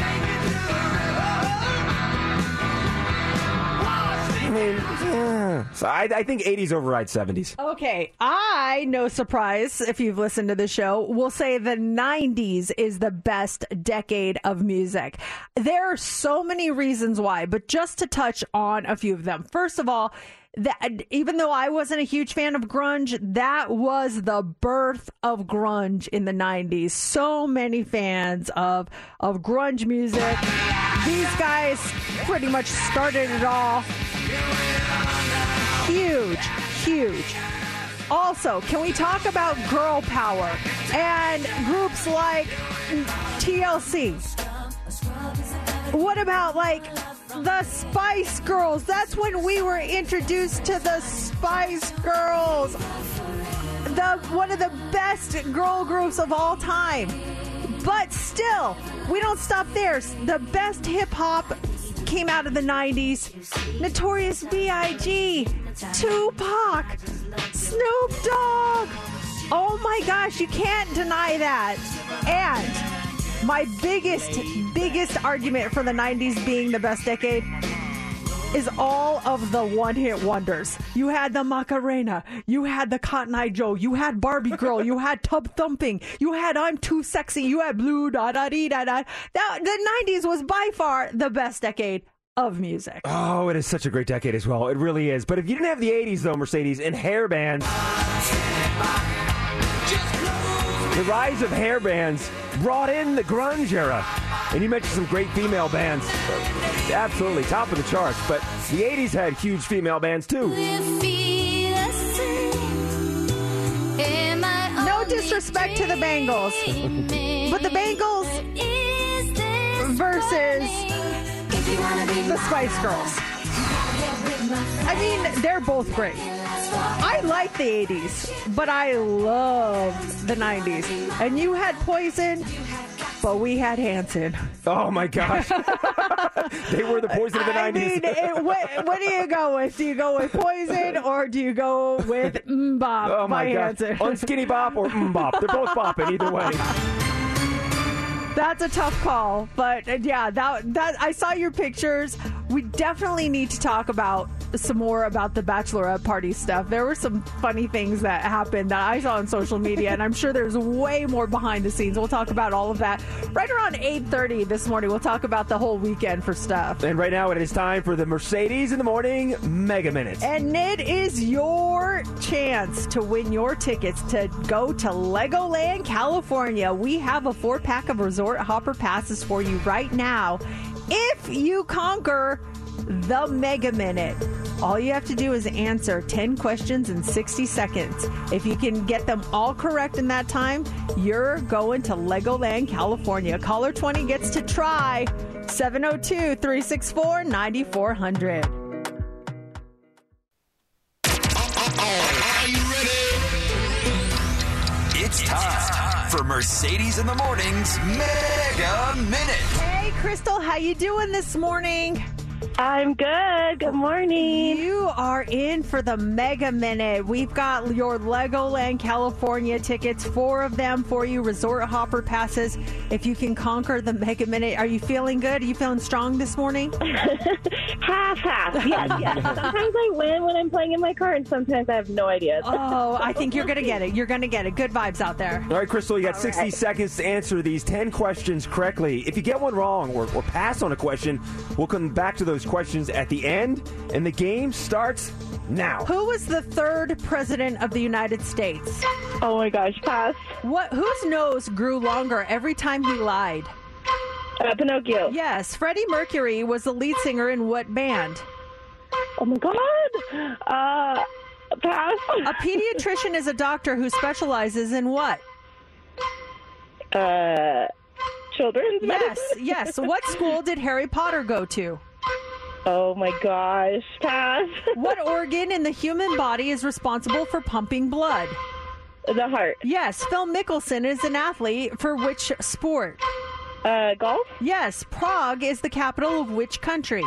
I mean, yeah. So I, I think eighties override seventies. Okay, I, no surprise if you've listened to the show, will say the nineties is the best decade of music. There are so many reasons why, but just to touch on a few of them. First of all, that even though I wasn't a huge fan of grunge, that was the birth of grunge in the nineties. So many fans of of grunge music. These guys pretty much started it all. Huge, huge. Also, can we talk about girl power and groups like T L C? What about like the Spice Girls? That's when we were introduced to the Spice Girls. The one of the best girl groups of all time. But still, we don't stop there. The best hip hop came out of the nineties. Notorious B I G, Tupac, Snoop Dogg. Oh my gosh, you can't deny that. And my biggest, biggest argument for the nineties being the best decade is all of the one-hit wonders. You had the Macarena, you had the Cotton Eye Joe, you had Barbie Girl, you had Tub Thumping, you had I'm Too Sexy, you had Blue Da Da Dee Da Da. That the nineties was by far the best decade of music. Oh, it is such a great decade as well. It really is. But if you didn't have the eighties, though, Mercedes, and hair bands, the rise of hair bands brought in the grunge era. And you mentioned some great female bands. Absolutely, top of the charts. But the eighties had huge female bands, too. No disrespect to the Bangles, but the Bangles versus the Spice Girls. I mean, they're both great. I like the eighties, but I love the nineties. And you had Poison, but we had Hanson. Oh, my gosh. They were the Poison of the I nineties. mean, it, what, what do you go with? Do you go with Poison or do you go with Mbop Oh, my by gosh. Hanson? Unskinny Bop or Mbop. They're both bopping either way. That's a tough call, but uh, yeah, that that I saw your pictures. We definitely need to talk about some more about the bachelorette party stuff. There were some funny things that happened that I saw on social media, and I'm sure there's way more behind the scenes. We'll talk about all of that right around eight thirty this morning. We'll talk about the whole weekend for stuff. And right now it is time for the Mercedes in the Morning Mega Minute. And it is your chance to win your tickets to go to Legoland, California. We have a four-pack of Resort Hopper passes for you right now. If you conquer the Mega Minute, all you have to do is answer ten questions in sixty seconds. If you can get them all correct in that time, you're going to Legoland, California. Caller twenty gets to try seven oh two, three six four, nine four hundred. Are you ready? It's time for Mercedes in the Morning's Mega Minute. Hey, Crystal, how you doing this morning? I'm good. Good morning. You are in for the Mega Minute. We've got your Legoland California tickets, four of them for you, Resort Hopper passes. If you can conquer the Mega Minute, are you feeling good? Are you feeling strong this morning? half, half. Yes, yes. Sometimes I win when I'm playing in my car, and sometimes I have no idea. Oh, I think you're going to get it. You're going to get it. Good vibes out there. All right, Crystal, you got All sixty right. seconds to answer these ten questions correctly. If you get one wrong or, or pass on a question, we'll come back to those questions at the end, and the game starts now. Who was the third president of the United States? Oh my gosh, pass. What? Whose nose grew longer every time he lied? Uh, Pinocchio. Yes. Freddie Mercury was the lead singer in what band? Oh my God. Uh, pass. A pediatrician is a doctor who specializes in what? Uh, children's Yes, medicine? yes. What school did Harry Potter go to? Oh my gosh, pass. What organ in the human body is responsible for pumping blood? The heart. Yes. Phil Mickelson is an athlete for which sport? Uh, golf? Yes. Prague is the capital of which country?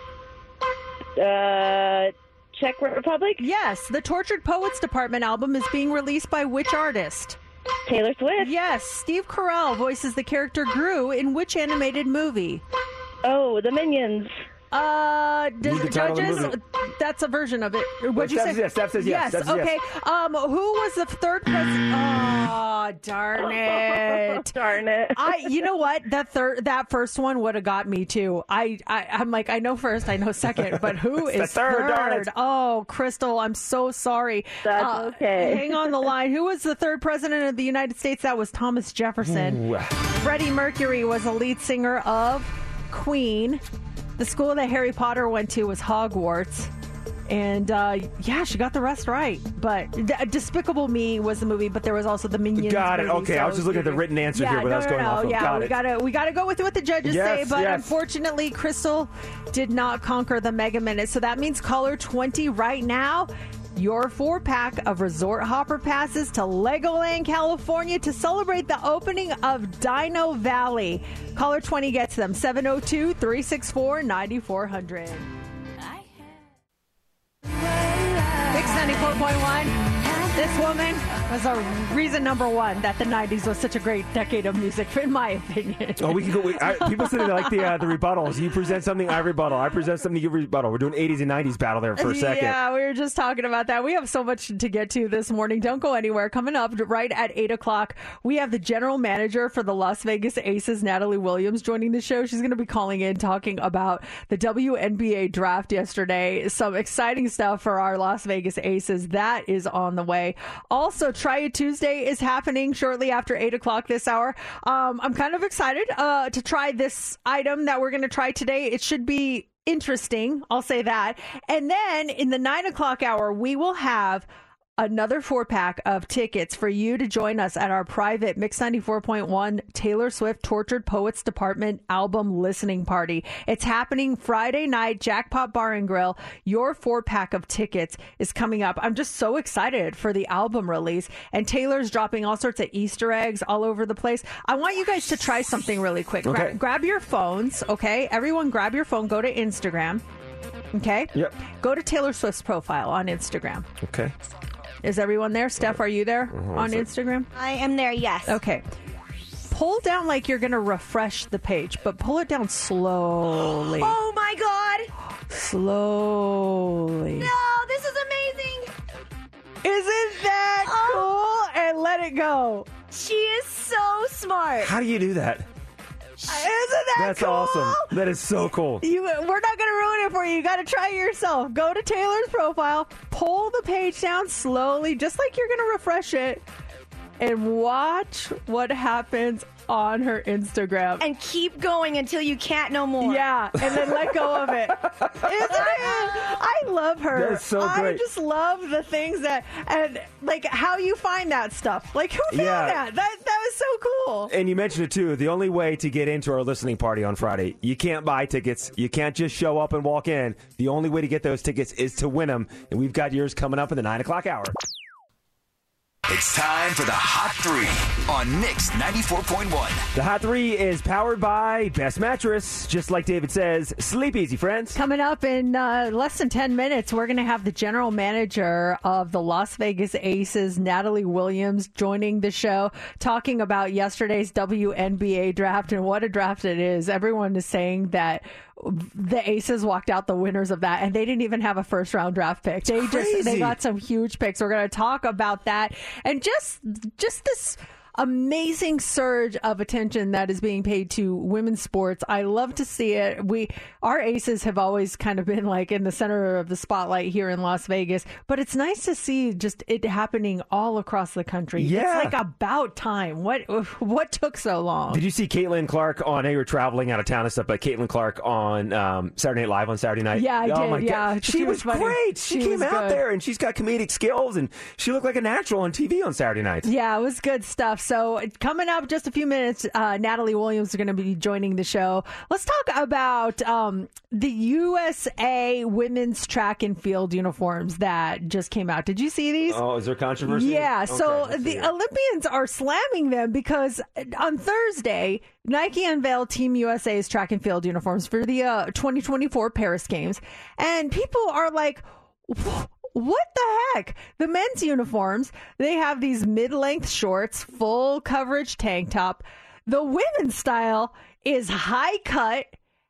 Uh, Czech Republic? Yes. The Tortured Poets Department album is being released by which artist? Taylor Swift. Yes. Steve Carell voices the character Gru in which animated movie? Oh, the Minions. Uh, does Need the title of the judges? movie. That's a version of it. What'd you Steph say? says yes, Steph says yes, Steph says okay. yes. Um, who was the third president? Oh, darn it! Darn it! I, you know what? That third, that first one would have got me too. I, I, I'm like, I know first, I know second, but who It's the is third, darn it. Oh, Crystal, I'm so sorry. That's Uh, okay. Hang on the line. Who was the third president of the United States? That was Thomas Jefferson. Ooh. Freddie Mercury was a lead singer of Queen. The school that Harry Potter went to was Hogwarts. And uh, yeah, she got the rest right. But D- Despicable Me was the movie, but there was also the Minions. Got it. movie, Okay, so I was just looking at the written answer yeah, here, but no, I was no, going no. off of. Yeah, Got we it. gotta we gotta go with what the judges Yes, say. But yes. unfortunately, Crystal did not conquer the Mega Minute. So that means caller twenty right now. Your four pack of Resort Hopper passes to Legoland, California to celebrate the opening of Dino Valley. Caller twenty gets them. seven oh two, three six four, nine four zero zero. Mix ninety-four point one. This woman was a reason number one that the nineties was such a great decade of music, in my opinion. Oh, we can go. We, I, people say they like the uh, the rebuttals. You present something, I rebuttal. I present something, you rebuttal. We're doing eighties and nineties battle there for a second. Yeah, we were just talking about that. We have so much to get to this morning. Don't go anywhere. Coming up right at eight o'clock, we have the general manager for the Las Vegas Aces, Natalie Williams, joining the show. She's going to be calling in, talking about the W N B A draft yesterday. Some exciting stuff for our Las Vegas Aces. That is on the way. Also, Try It Tuesday is happening shortly after eight o'clock this hour. Um, I'm kind of excited uh, to try this item that we're going to try today. It should be interesting. I'll say that. And then in the nine o'clock hour, we will have another four pack of tickets for you to join us at our private Mix ninety-four point one Taylor Swift Tortured Poets Department album listening party. It's happening Friday night, Jackpot Bar and Grill. Your four pack of tickets is coming up. I'm just so excited for the album release, and Taylor's dropping all sorts of Easter eggs all over the place. I want you guys to try something really quick. Gra- Okay. grab your phones, okay? Everyone grab your phone, go to Instagram, okay? Yep. Go to Taylor Swift's profile on Instagram. Okay. Is everyone there? Steph, are you there Uh-huh. on Instagram? I am there, yes. Okay. Pull down like you're going to refresh the page, but pull it down slowly. Oh my God. Slowly. No, this is amazing. Isn't that Oh. cool? And let it go. She is so smart. How do you do that? Isn't that That's cool? awesome. That is so cool. You, we're not going to ruin it for you. You got to try it yourself. Go to Taylor's profile, pull the page down slowly, just like you're going to refresh it, and watch what happens on her Instagram. And keep going until you can't no more. Yeah, and then let go of it. Isn't it? I love her. That's so I great. just love the things that, and like how you find that stuff. Like, who found Yeah. that? That that was so cool. And you mentioned it too. The only way to get into our listening party on Friday, you can't buy tickets. You can't just show up and walk in. The only way to get those tickets is to win them. And we've got yours coming up in the nine o'clock hour. It's time for the Hot Three on Mix ninety-four point one. The Hot Three is powered by Best Mattress. Just like David says, sleep easy, friends. Coming up in uh, less than ten minutes, we're going to have the general manager of the Las Vegas Aces, Natalie Williams, joining the show, talking about yesterday's W N B A draft and what a draft it is. Everyone is saying that the Aces walked out the winners of that, and they didn't even have a first round draft pick. They just crazy. they got some huge picks. We're going to talk about that and just just this amazing surge of attention that is being paid to women's sports. I love to see it. We, our aces have always kind of been like in the center of the spotlight here in Las Vegas, but it's nice to see just it happening all across the country. Yeah. It's like about time. What, what took so long? Did you see Caitlin Clark on, they were traveling out of town and stuff, but Caitlin Clark on um, Saturday Night Live on Saturday night? Yeah, I oh did. My yeah. God. She, she was, was great. She, she came was out good. there and she's got comedic skills and she looked like a natural on T V on Saturday nights. Yeah, it was good stuff. So coming up just a few minutes, uh, Natalie Williams is going to be joining the show. Let's talk about um, the U S A women's track and field uniforms that just came out. Did you see these? Oh, is there controversy? Yeah, Okay, so let's see the it. Olympians are slamming them because on Thursday, Nike unveiled Team U S A's track and field uniforms for the uh, twenty twenty-four Paris Games. And people are like, what the heck? The men's uniforms, they have these mid-length shorts, full coverage tank top. The women's style is high cut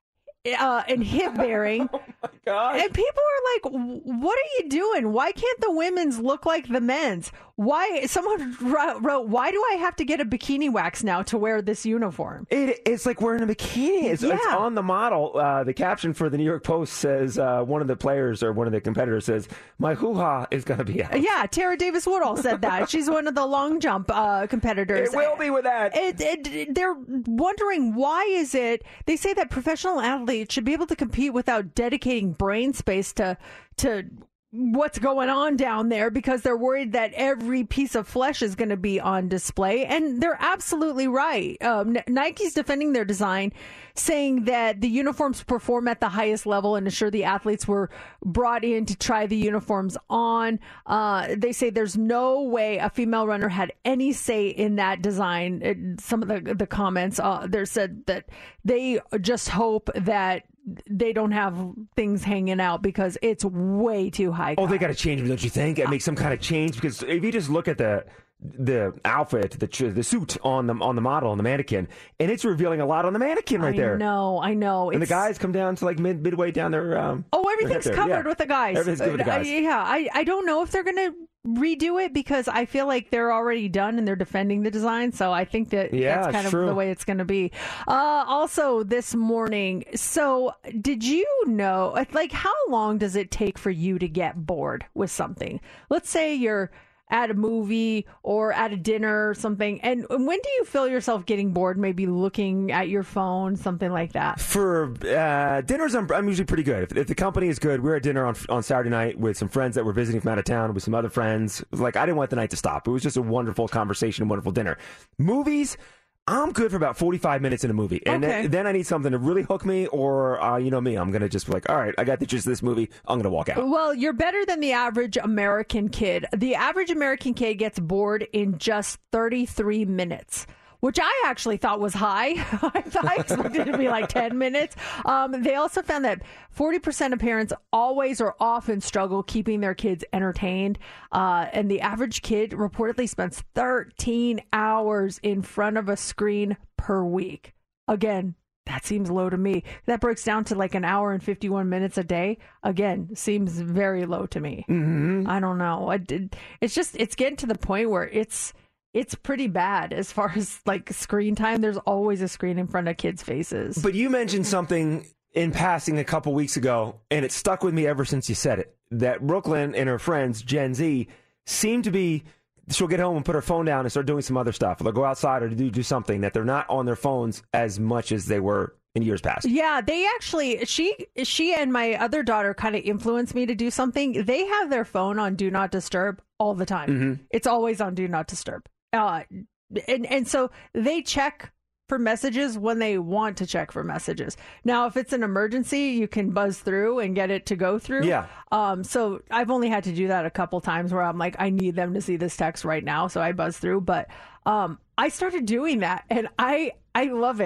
uh, and hip bearing. Oh my God. And people are like, what are you doing? Why can't the women's look like the men's? Why? Someone wrote, wrote, why do I have to get a bikini wax now to wear this uniform? It, it's like wearing a bikini. It's, Yeah. it's on the model. Uh, the caption for the New York Post says, uh, one of the players or one of the competitors says, my hoo-ha is going to be out. Yeah, Tara Davis Woodall said that. She's one of the long jump uh, competitors. It will be with that. It, it, they're wondering why is it, they say that professional athletes should be able to compete without dedicating brain space to to what's going on down there because they're worried that every piece of flesh is going to be on display. And they're absolutely right. Um, N- Nike's defending their design, saying that the uniforms perform at the highest level and ensure the athletes were brought in to try the uniforms on. Uh, they say there's no way a female runner had any say in that design. It, some of the, the comments, uh, they said that they just hope that they don't have things hanging out because it's way too high. Oh, they got to change them, don't you think? It makes some kind of change because if you just look at the the outfit, the ch- the suit on the on the model on the mannequin, and it's revealing a lot on the mannequin right I there. know, I know. And It's- the guys come down to like mid midway down their. Um, Oh, their everything's hip there. covered Yeah. with the guys. Everything's good with the Uh, guys. yeah, I, I don't know if they're going to redo it because I feel like they're already done and they're defending the design. So I think that Yeah, that's kind it's of true. the way it's going to be. Uh, also, this morning, so did you know, like, how long does it take for you to get bored with something? Let's say you're at a movie or at a dinner or something. And when do you feel yourself getting bored? Maybe looking at your phone, something like that. For uh, dinners, I'm, I'm usually pretty good. If, if the company is good, we were at dinner on on Saturday night with some friends that were visiting from out of town with some other friends. It was like I didn't want the night to stop. It was just a wonderful conversation, a wonderful dinner. Movies, I'm good for about forty-five minutes in a movie. And Okay. then, then I need something to really hook me or, uh, you know me, I'm going to just be like, all right, I got the gist of this movie. I'm going to walk out. Well, you're better than the average American kid. The average American kid gets bored in just thirty-three minutes, which I actually thought was high. I thought I expected it to be like ten minutes. Um, they also found that forty percent of parents always or often struggle keeping their kids entertained. Uh, and the average kid reportedly spends thirteen hours in front of a screen per week. Again, that seems low to me. That breaks down to like an hour and fifty-one minutes a day. Again, seems very low to me. Mm-hmm. I don't know. I did, it's just, it's getting to the point where it's, it's pretty bad as far as like screen time. There's always a screen in front of kids' faces. But you mentioned something in passing a couple weeks ago, and it stuck with me ever since you said it, that Brooklyn and her friends, Gen Z, seem to be, she'll get home and put her phone down and start doing some other stuff. They'll go outside or do, do something that they're not on their phones as much as they were in years past. Yeah, they actually, she she and my other daughter kind of influenced me to do something. They have their phone on Do Not Disturb all the time. Mm-hmm. It's always on Do Not Disturb. Uh, and, and so they check for messages when they want to check for messages. Now, if it's an emergency, you can buzz through and get it to go through. Yeah. Um, so I've only had to do that a couple times where I'm like, I need them to see this text right now. So I buzz through. But um, I started doing that and I, I love it.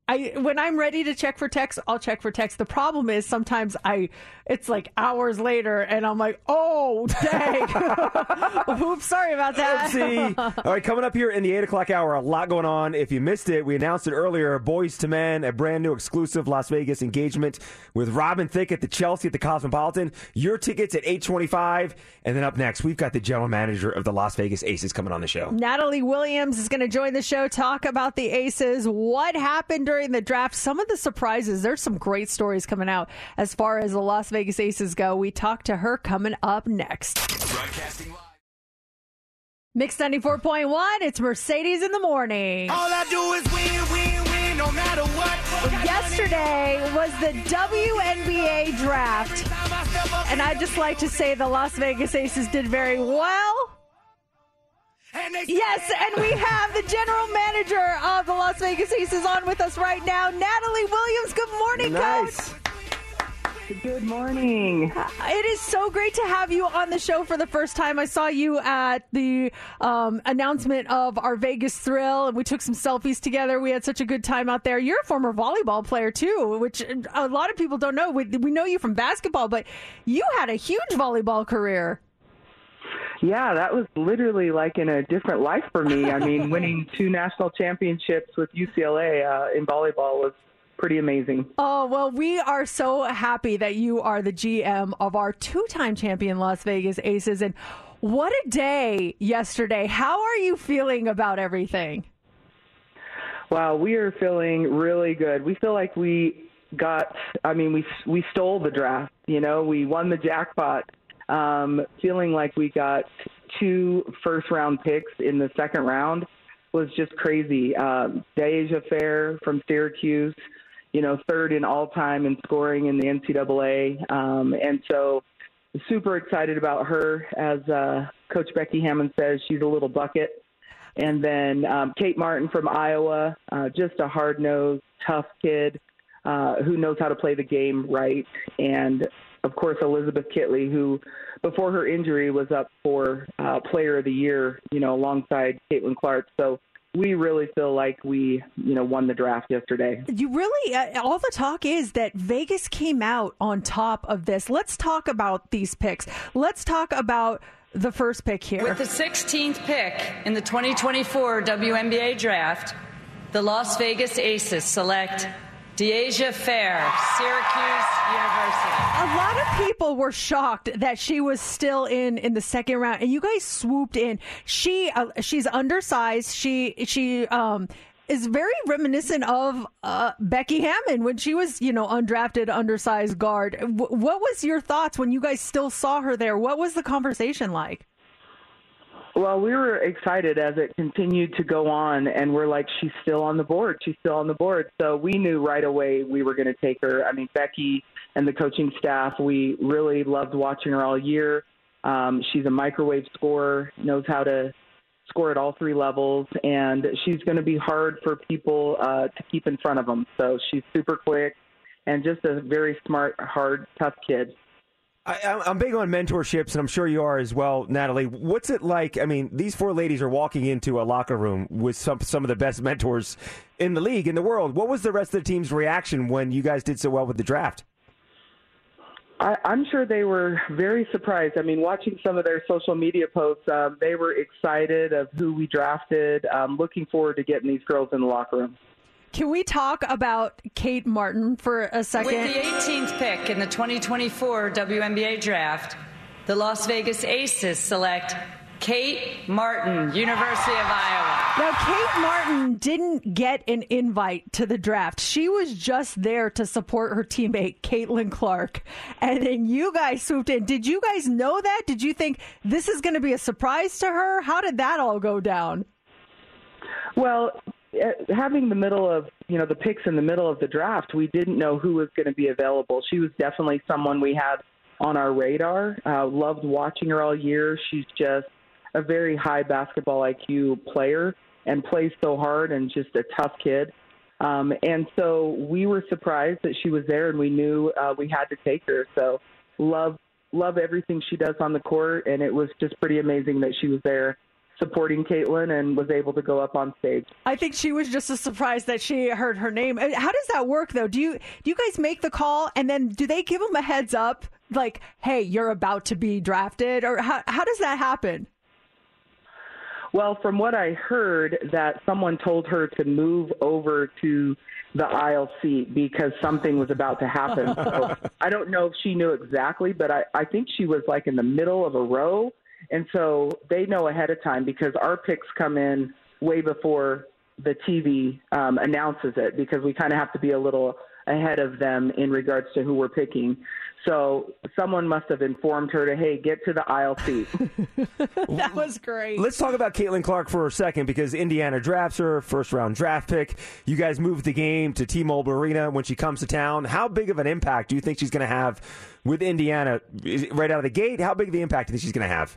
I when I'm ready to check for text, I'll check for text. The problem is sometimes I it's like hours later and I'm like, oh dang. Oops, sorry about that. Oopsie. All right, coming up here in the eight o'clock hour, a lot going on. If you missed it, we announced it earlier. Boys to Men, a brand new exclusive Las Vegas engagement with Robin Thicke at the Chelsea at the Cosmopolitan. Your tickets at eight twenty-five. And then up next, we've got the general manager of the Las Vegas Aces coming on the show. Natalie Williams is going to join the show, talk about the Aces, what happened during the draft, some of the surprises. There's some great stories coming out as far as the Las Vegas Aces go. We talk to her coming up next. Broadcasting live. Mix ninety-four point one, it's Mercedes in the Morning. All I do is win, win, win, no matter what. Yesterday was the W N B A draft, and I'd just like to say the Las Vegas Aces did very well. Yes, and we have the general manager of the Las Vegas Aces on with us right now, Natalie Williams. Good morning, Nice. Coach. Good morning. It is so great to have you on the show for the first time. I saw you at the um, announcement of our Vegas Thrill, and we took some selfies together. We had such a good time out there. You're a former volleyball player, too, which a lot of people don't know. We, we know you from basketball, but you had a huge volleyball career. Yeah, that was literally like in a different life for me. I mean, winning two national championships with U C L A uh, in volleyball was pretty amazing. Oh, well, we are so happy that you are the G M of our two-time champion Las Vegas Aces. And what a day yesterday. How are you feeling about everything? Wow, we are feeling really good. We feel like we got, I mean, we we stole the draft. You know, we won the jackpot. Um, feeling like we got two first-round picks in the second round was just crazy. Um, Deja Fair from Syracuse, you know, third in all-time in scoring in the N C double A. Um, and so super excited about her. As uh, Coach Becky Hammond says, she's a little bucket. And then um, Kate Martin from Iowa, uh, just a hard-nosed, tough kid uh, who knows how to play the game right. And, of course, Elizabeth Kitley, who before her injury was up for uh, Player of the Year, you know, alongside Caitlin Clark. So we really feel like we, you know, won the draft yesterday. You really, uh, all the talk is that Vegas came out on top of this. Let's talk about these picks. Let's talk about the first pick here. With the sixteenth pick in the twenty twenty-four W N B A draft, the Las Vegas Aces select Deja Fair, Syracuse University. A lot of people were shocked that she was still in in the second round, and you guys swooped in. She uh, she's undersized. She she um is very reminiscent of uh, Becky Hammond when she was, you know, undrafted, undersized guard. W- what was your thoughts when you guys still saw her there? What was the conversation like? Well, we were excited as it continued to go on, and we're like, she's still on the board. She's still on the board. So we knew right away we were going to take her. I mean, Becky and the coaching staff, we really loved watching her all year. Um, she's a microwave scorer, knows how to score at all three levels, and she's going to be hard for people uh, to keep in front of them. So she's super quick and just a very smart, hard, tough kid. I, I'm big on mentorships, and I'm sure you are as well, Natalie. What's it like? I mean, these four ladies are walking into a locker room with some some of the best mentors in the league, in the world. What was the rest of the team's reaction when you guys did so well with the draft? I, I'm sure they were very surprised. I mean, watching some of their social media posts, um, they were excited of who we drafted, um, looking forward to getting these girls in the locker room. Can we talk about Kate Martin for a second? With the eighteenth pick in the twenty twenty-four W N B A draft, the Las Vegas Aces select Kate Martin, University of Iowa. Now, Kate Martin didn't get an invite to the draft. She was just there to support her teammate, Caitlin Clark. And then you guys swooped in. Did you guys know that? Did you think this is going to be a surprise to her? How did that all go down? Well, having the middle of, you know, the picks in the middle of the draft, we didn't know who was going to be available. She was definitely someone we had on our radar. Uh, loved watching her all year. She's just a very high basketball I Q player and plays so hard and just a tough kid. Um, and so we were surprised that she was there, and we knew uh, we had to take her. So love, love everything she does on the court, and it was just pretty amazing that she was there supporting Caitlin and was able to go up on stage. I think she was just as surprised that she heard her name. Uh, How does that work, though? Do you do you guys make the call, and then do they give them a heads up, like, hey, you're about to be drafted? Or how, how does that happen? Well, from what I heard, that someone told her to move over to the aisle seat because something was about to happen. So I don't know if she knew exactly, but I, I think she was like in the middle of a row. And so they know ahead of time because our picks come in way before the T V um, announces it, because we kind of have to be a little ahead of them in regards to who we're picking. So someone must have informed her to, hey, get to the aisle seat. That was great. Let's talk about Caitlin Clark for a second, because Indiana drafts her, first round draft pick. You guys moved the game to T-Mobile Arena when she comes to town. How big of an impact do you think she's going to have with Indiana right out of the gate? How big of the impact do you think she's going to have?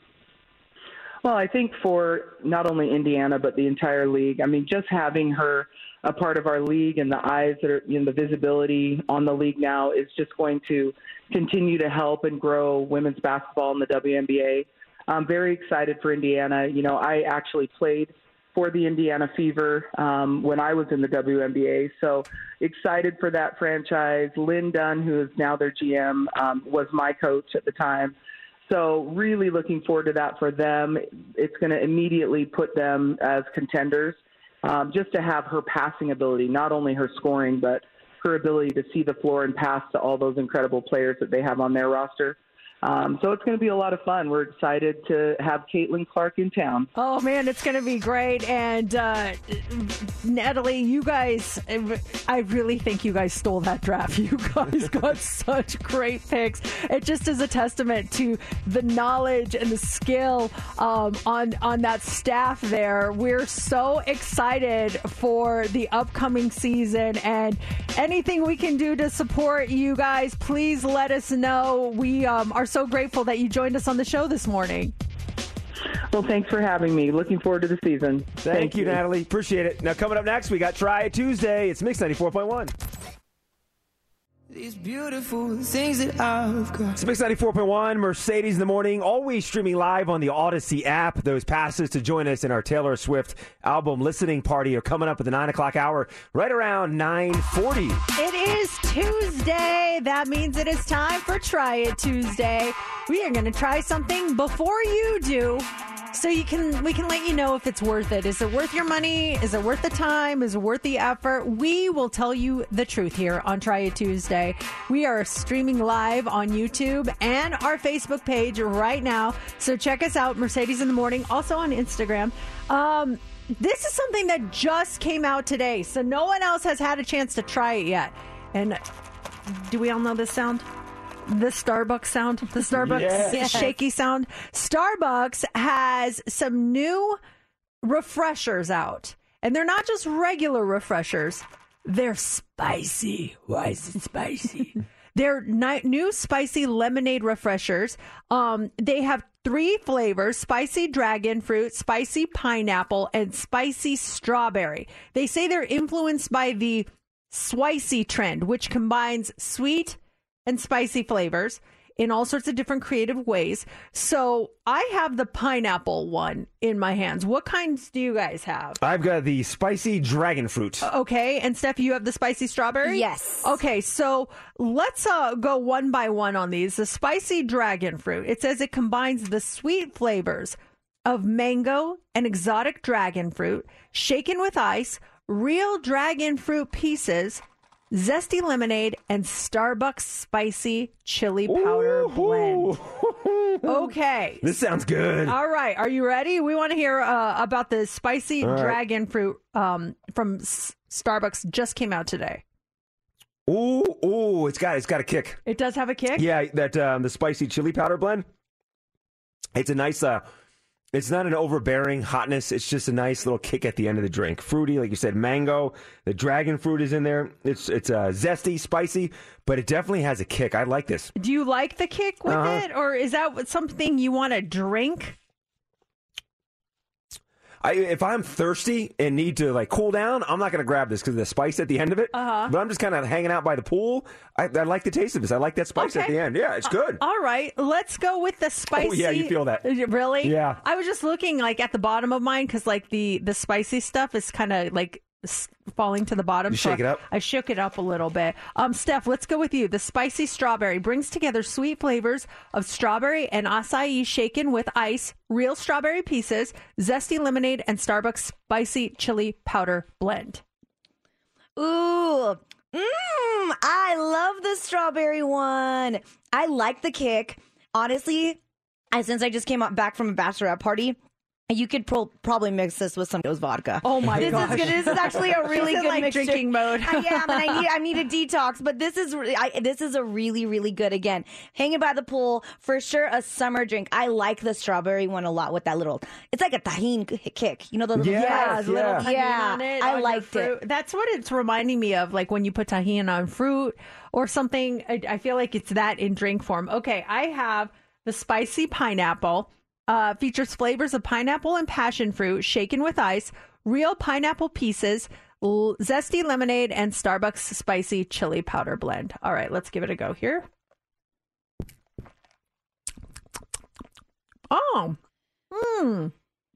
Well, I think for not only Indiana, but the entire league, I mean, just having her a part of our league and the eyes that are, you know, the visibility on the league now is just going to continue to help and grow women's basketball in the W N B A. I'm very excited for Indiana. You know, I actually played for the Indiana Fever um, when I was in the W N B A, so excited for that franchise. Lynn Dunn, who is now their G M, um, was my coach at the time. So really looking forward to that for them. It's going to immediately put them as contenders. Um, just to have her passing ability, not only her scoring, but her ability to see the floor and pass to all those incredible players that they have on their roster. Um, so it's going to be a lot of fun. We're excited to have Caitlin Clark in town. Oh, man, it's going to be great. And uh, Natalie, you guys, I really think you guys stole that draft. You guys got such great picks. It just is a testament to the knowledge and the skill um, on, on that staff there. We're so excited for the upcoming season, and anything we can do to support you guys, please let us know. We um, are so grateful that you joined us on the show this morning. Well, thanks for having me. Looking forward to the season. Thank, Thank you, you, Natalie. Appreciate it. Now, coming up next, we got Try It Tuesday. It's Mix ninety-four point one. These beautiful things that I've got. It's Mix ninety-four point one, Mercedes in the Morning, always streaming live on the Odyssey app. Those passes to join us in our Taylor Swift album listening party are coming up at the nine o'clock hour, right around nine forty. It is Tuesday. That means it is time for Try It Tuesday. We are going to try something before you do, so you can we can let you know if it's worth it. Is it worth your money? Is it worth the time? Is it worth the effort? We will tell you the truth here on Try It Tuesday. We are streaming live on YouTube and our Facebook page right now, so check us out, Mercedes in the Morning, also on Instagram. Um, this is something that just came out today, so no one else has had a chance to try it yet. And do we all know this sound? The Starbucks sound, the Starbucks Yes. shaky sound. Starbucks has some new refreshers out, and they're not just regular refreshers. They're spicy. Why is it spicy? They're ni- new spicy lemonade refreshers. Um, they have three flavors: spicy dragon fruit, spicy pineapple, and spicy strawberry. They say they're influenced by the Swicy trend, which combines sweet and spicy flavors in all sorts of different creative ways. So I have the pineapple one in my hands. What kinds do you guys have? I've got the spicy dragon fruit. Okay, and Steph, you have the spicy strawberry? Yes. Okay, so let's uh, go one by one on these. The spicy dragon fruit, it says it combines the sweet flavors of mango and exotic dragon fruit, shaken with ice, real dragon fruit pieces, zesty lemonade, and Starbucks spicy chili powder Ooh. blend. Okay. This sounds good. All right. Are you ready? We want to hear uh, about the spicy All right. dragon fruit um, from S- Starbucks. Just came out today. Ooh, ooh, it's got it's got a kick. It does have a kick? Yeah, that um, the spicy chili powder blend. It's a nice. Uh, it's not an overbearing hotness. It's just a nice little kick at the end of the drink. Fruity, like you said, mango. The dragon fruit is in there. It's it's uh, zesty, spicy, but it definitely has a kick. I like this. Do you like the kick with Uh-huh. it, or is that something you want to drink? I, if I'm thirsty and need to like cool down, I'm not going to grab this because of the spice at the end of it. Uh-huh. But I'm just kind of hanging out by the pool. I, I like the taste of this. I like that spice at Okay. the end. Yeah, it's good. All right, let's go with the spicy. Oh, yeah, you feel that. Really? Yeah. I was just looking like at the bottom of mine because like the the spicy stuff is kind of like s- falling to the bottom. You so shake it up? I shook it up a little bit. Um, Steph, let's go with you. The spicy strawberry brings together sweet flavors of strawberry and acai shaken with ice, real strawberry pieces, zesty lemonade, and Starbucks spicy chili powder blend. Ooh, mmm, I love the strawberry one. I like the kick. Honestly, I, since I just came up back from a bachelorette party, you could pro- probably mix this with some Dose vodka. Oh my this gosh. is good. This is actually a really She's in, good like, mixture. drinking mode. I am, and I need I need a detox. But this is re- I, this is a really really good. Again, hanging by the pool for sure. A summer drink. I like the strawberry one a lot with that little. It's like a tahini k- kick. You know the little Yes, Yeah, yeah. little tahini Yeah, on it. I on your liked fruit. it. That's what it's reminding me of, like when you put tahini on fruit or something. I, I feel like it's that in drink form. Okay, I have the spicy pineapple. Uh, features flavors of pineapple and passion fruit shaken with ice, real pineapple pieces, l- zesty lemonade, and Starbucks spicy chili powder blend. All right, let's give it a go here. Oh, hmm.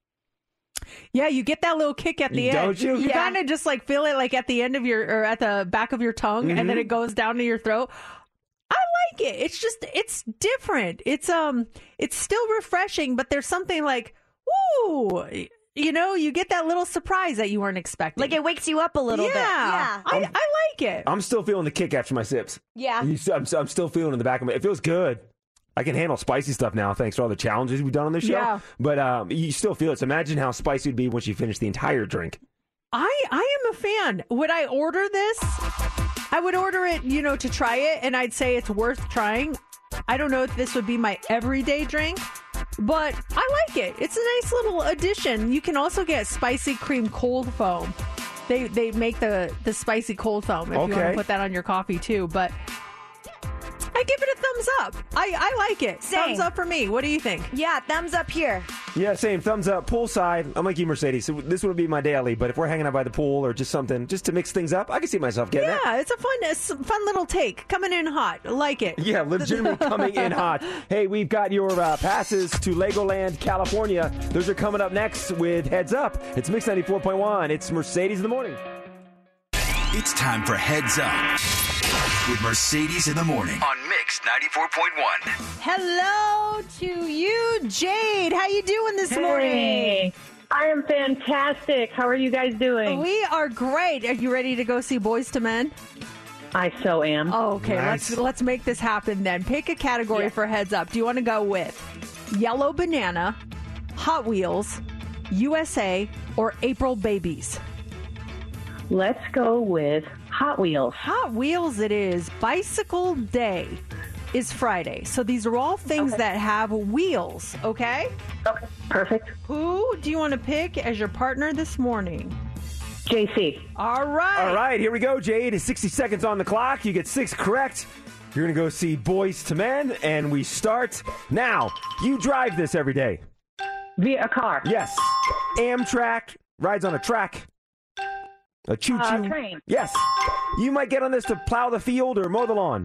Yeah, you get that little kick at the You- end. don't you? You Yeah. kind of just like feel it like at the end of your or at the back of your tongue, and then Mhm. it goes down to your throat. I like it. It's just it's different. It's um it's still refreshing, but there's something like, woo, you know, you get that little surprise that you weren't expecting. Like it wakes you up a little yeah, bit. Yeah. I, I like it. I'm still feeling the kick after my sips. Yeah. You, I'm, I'm still feeling in the back of my. It feels good. I can handle spicy stuff now thanks to all the challenges we've done on this show. Yeah. But um, you still feel it. So imagine how spicy it'd be once you finish the entire drink. I I am a fan. Would I order this? I would order it, you know, to try it, and I'd say it's worth trying. I don't know if this would be my everyday drink, but I like it. It's a nice little addition. You can also get spicy cream cold foam. They they make the the spicy cold foam if you want Okay. to put that on your coffee too. But I give it a thumbs up. I I like it. Same. Thumbs up for me. What do you think? Yeah, thumbs up here. Yeah, same. Thumbs up. Poolside. I'm like you, Mercedes. So this would be my daily. But if we're hanging out by the pool or just something, just to mix things up, I can see myself getting Yeah, that. it's a fun it's a fun little take. Coming in hot. I like it. Yeah, legitimately coming in hot. Hey, we've got your uh, passes to Legoland, California. Those are coming up next with Heads Up. It's Mix ninety-four point one. It's Mercedes in the morning. It's time for Heads Up with Mercedes in the morning on Mix ninety-four point one. Hello to you, Jade. How you doing this morning? Hey, I am fantastic. How are you guys doing? We are great. Are you ready to go see Boys to Men? I so am. Oh, okay, Nice. let's let's make this happen then. Pick a category for Heads Up. Do you want to go with Yellow Banana, Hot Wheels, U S A, or April Babies? Let's go with Hot Wheels. Hot Wheels it is. Bicycle Day is Friday. So these are all things that have wheels, okay? Okay, perfect. Who do you want to pick as your partner this morning? J C. All right. All right, here we go, Jade. It's sixty seconds on the clock. You get six correct. You're going to go see Boys to Men, and we start now. You drive this every day. Via a car. Yes. Amtrak rides on a track. A choo-choo. Uh, train. Yes. You might get on this to plow the field or mow the lawn.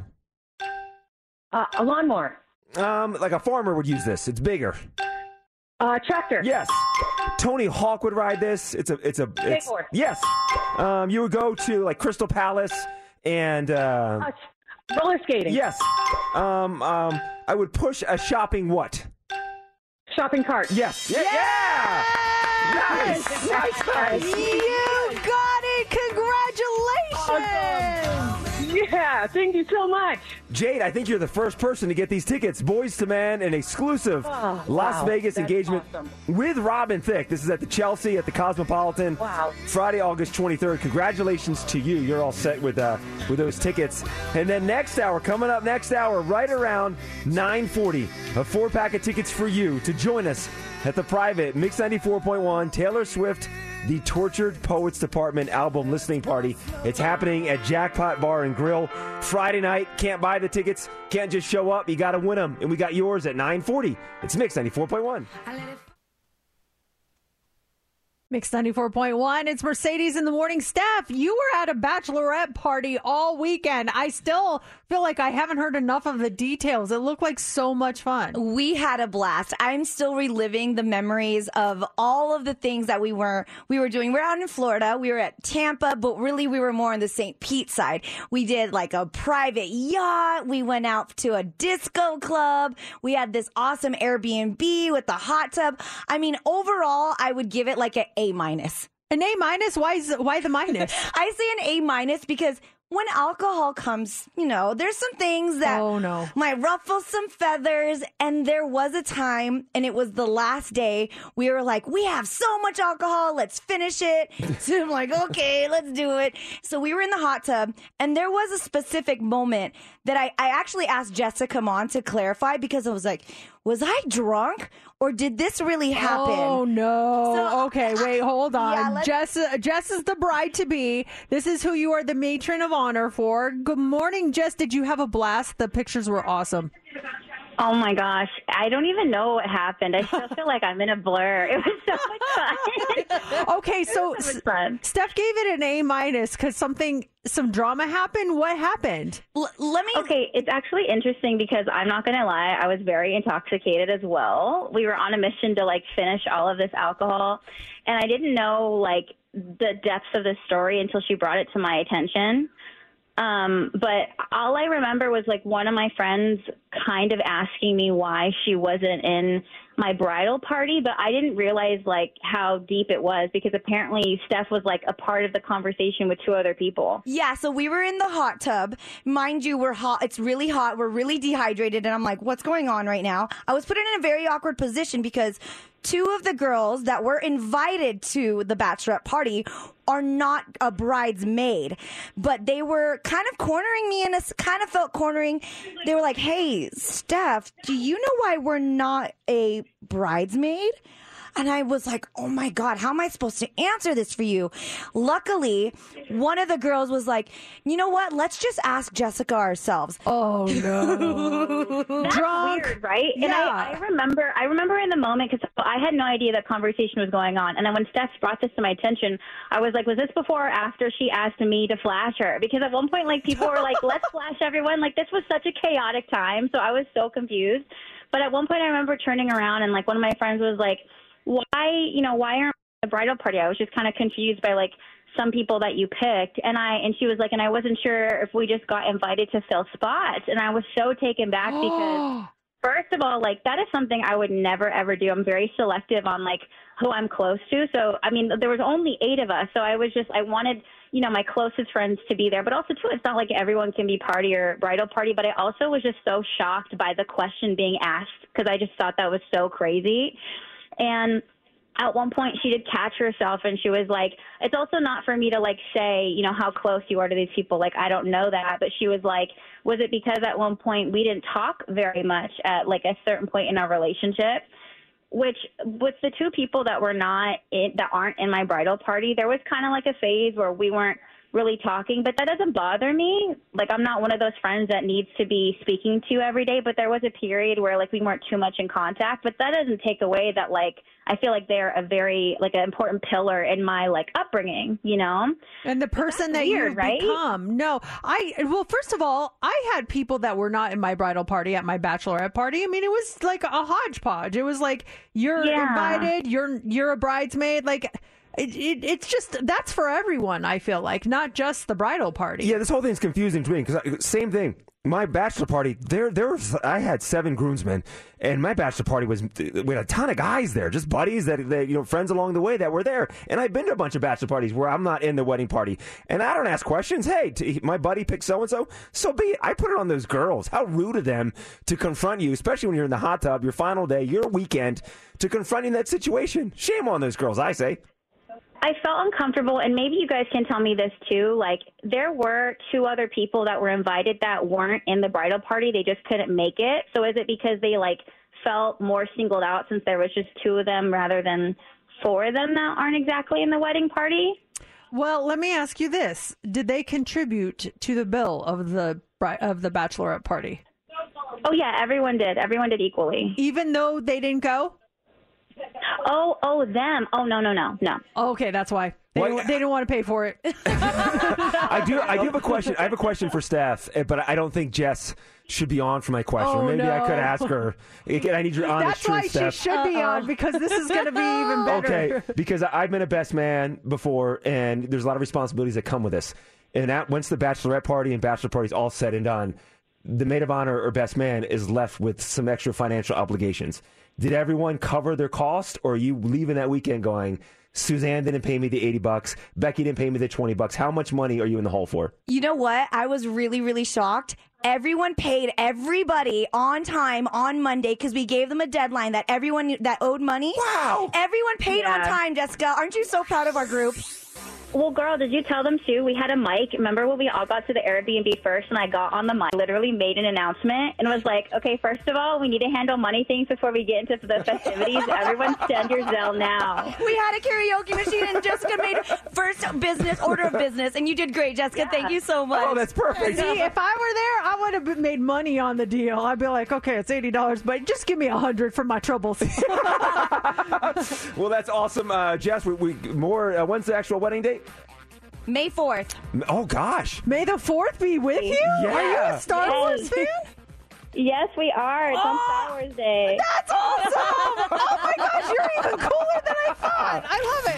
Uh, a lawnmower. Um, like a farmer would use this. It's bigger. Uh, tractor. Yes. Tony Hawk would ride this. It's a. It's a. It's, Skateboard. yes. Um, you would go to like Crystal Palace and. Uh, Uh, roller skating. yes. Um, um, I would push a shopping what? Shopping cart. Yes. Yeah. yeah! Nice. Nice. Nice. You got it. Congratulations. Yeah, thank you so much. Jade, I think you're the first person to get these tickets. Boys to Men, an exclusive Oh, Las wow. Vegas That's engagement awesome. with Robin Thicke. This is at the Chelsea at the Cosmopolitan. Wow. Friday, August twenty-third. Congratulations to you. You're all set with uh, with those tickets. And then next hour, coming up next hour, right around nine forty, a four pack of tickets for you to join us at the private Mix ninety-four point one Taylor Swift The Tortured Poets Department album listening party. It's happening at Jackpot Bar and Grill Friday night. Can't buy the tickets. Can't just show up. You got to win them. And we got yours at nine forty. It's Mix ninety-four point one. Mix ninety-four point one. It's Mercedes in the morning. Steph, you were at a bachelorette party all weekend. I still feel like I haven't heard enough of the details. It looked like so much fun. We had a blast. I'm still reliving the memories of all of the things that we were we were doing. We're out in Florida. We were at Tampa, but really we were more on the Saint Pete side. We did like a private yacht. We went out to a disco club. We had this awesome Airbnb with the hot tub. I mean, overall, I would give it like an A minus. An A minus? Why is why the minus? I say an A minus because when alcohol comes, you know, there's some things that oh, no. might ruffle some feathers. And there was a time, and it was the last day, we were like, we have so much alcohol, let's finish it. So I'm like, okay, let's do it. So we were in the hot tub, and there was a specific moment that I, I actually asked Jessica Mon to clarify because I was like, was I drunk or did this really happen? Oh, no. So, okay, wait, hold on. Yeah, let's- Jess, Jess is the bride-to-be. This is who you are the matron of honor for. Good morning, Jess. Did you have a blast? The pictures were awesome. Oh my gosh, I don't even know what happened. I still feel like I'm in a blur. It was so much fun. Okay, so, so much fun. Steph gave it an A minus because something, some drama happened. What happened? L- let me. Okay, it's actually interesting because I'm not gonna lie, I was very intoxicated as well. We were on a mission to like finish all of this alcohol, and I didn't know like the depths of the story until she brought it to my attention. Um, but all I remember was like one of my friends kind of asking me why she wasn't in my bridal party, but I didn't realize like how deep it was because apparently Steph was like a part of the conversation with two other people. Yeah, so we were in the hot tub. Mind you, we're hot. It's really hot. We're really dehydrated. And I'm like, what's going on right now? I was put in a very awkward position because two of the girls that were invited to the bachelorette party are not a bridesmaid, but they were kind of cornering me and kind of felt cornering. They were like, hey, Steph, do you know why we're not a bridesmaid? And I was like, oh my God, how am I supposed to answer this for you? Luckily, one of the girls was like, you know what? Let's just ask Jessica ourselves. Oh no. That's Drunk. weird, right? Yeah. And I, I remember, I remember in the moment because I had no idea that conversation was going on. And then when Steph brought this to my attention, I was like, was this before or after she asked me to flash her? Because at one point, like people were like, let's flash everyone. Like this was such a chaotic time. So I was so confused. But at one point I remember turning around and like one of my friends was like, why, you know, why aren't we at the bridal party? I was just kind of confused by like some people that you picked. And I, and she was like, and I wasn't sure if we just got invited to fill spots. And I was so taken back because first of all, like that is something I would never, ever do. I'm very selective on like who I'm close to. So, I mean, there was only eight of us. So I was just, I wanted, you know, my closest friends to be there, but also too, it's not like everyone can be party or bridal party, but I also was just so shocked by the question being asked because I just thought that was so crazy. And at one point she did catch herself and she was like, it's also not for me to like say, you know, how close you are to these people. Like, I don't know that. But she was like, was it because at one point we didn't talk very much at like a certain point in our relationship? Which with the two people that were not in, that aren't in my bridal party, there was kind of like a phase where we weren't really talking, but that doesn't bother me. Like, I'm not one of those friends that needs to be speaking to you every day, but there was a period where like we weren't too much in contact, but that doesn't take away that like I feel like they're a very like an important pillar in my like upbringing, you know? And the person that weird, you've right? become. No, I, well, first of all, I had people that were not in my bridal party at my bachelorette party. I mean, it was like a hodgepodge. It was like, you're Yeah. invited, you're, you're a bridesmaid. Like, It, it, it's just, that's for everyone, I feel like, not just the bridal party. Yeah, this whole thing's confusing to me because same thing. My bachelor party, there, there was, I had seven groomsmen, and my bachelor party was we had a ton of guys there, just buddies that, that you know, friends along the way that were there. And I've been to a bunch of bachelor parties where I'm not in the wedding party, and I don't ask questions. Hey, t- my buddy picked so and so, so be it. I put it on those girls. How rude of them to confront you, especially when you're in the hot tub, your final day, your weekend, to confronting that situation. Shame on those girls, I say. I felt uncomfortable, and maybe you guys can tell me this too. Like, there were two other people that were invited that weren't in the bridal party. They just couldn't make it. So is it because they, like, felt more singled out since there was just two of them rather than four of them that aren't exactly in the wedding party? Well, let me ask you this. Did they contribute to the bill of the bri- of the bachelorette party? Oh, yeah, everyone did. Everyone did equally. Even though they didn't go? Oh, oh, them. Oh, no, no, no, no. Okay, that's why. They What? didn't, they didn't want to pay for it. I do. I do have a question. I have a question for Steph, eh, but I don't think Jess should be on for my question. Oh, Maybe no. I could ask her. Again, I need your honest That's truth, why Steph. she should be on, because this is going to be even better. Okay, because I've been a best man before, and there's a lot of responsibilities that come with this. And that, once the bachelorette party and bachelor party is all said and done, the maid of honor or best man is left with some extra financial obligations. Did everyone cover their cost, or are you leaving that weekend going, Suzanne didn't pay me the eighty bucks, Becky didn't pay me the twenty bucks. How much money are you in the hole for? You know what? I was really, really shocked. Everyone paid everybody on time on Monday because we gave them a deadline that everyone that owed money. Wow. Everyone paid on Yeah. time, Jessica. Aren't you so proud of our group? Well, girl, did you tell them too? We had a mic. Remember when we all got to the Airbnb first and I got on the mic, literally made an announcement and was like, okay, first of all, we need to handle money things before we get into the festivities. Everyone send your Zelle now. We had a karaoke machine and Jessica made first business, order of business, and you did great, Jessica. Thank you so much. Oh, that's perfect. See, if I were there, I would have made money on the deal. I'd be like, okay, it's eighty dollars, but just give me a hundred for my troubles. Well, that's awesome. Uh, Jess, we, we more. Uh, when's the actual wedding date? May fourth. Oh, gosh. May the fourth be with you? Yeah. Are you a Star Wars fan? Yes, we are. It's on Star Wars Day. That's awesome! Oh my gosh, you're even cooler than I thought. I love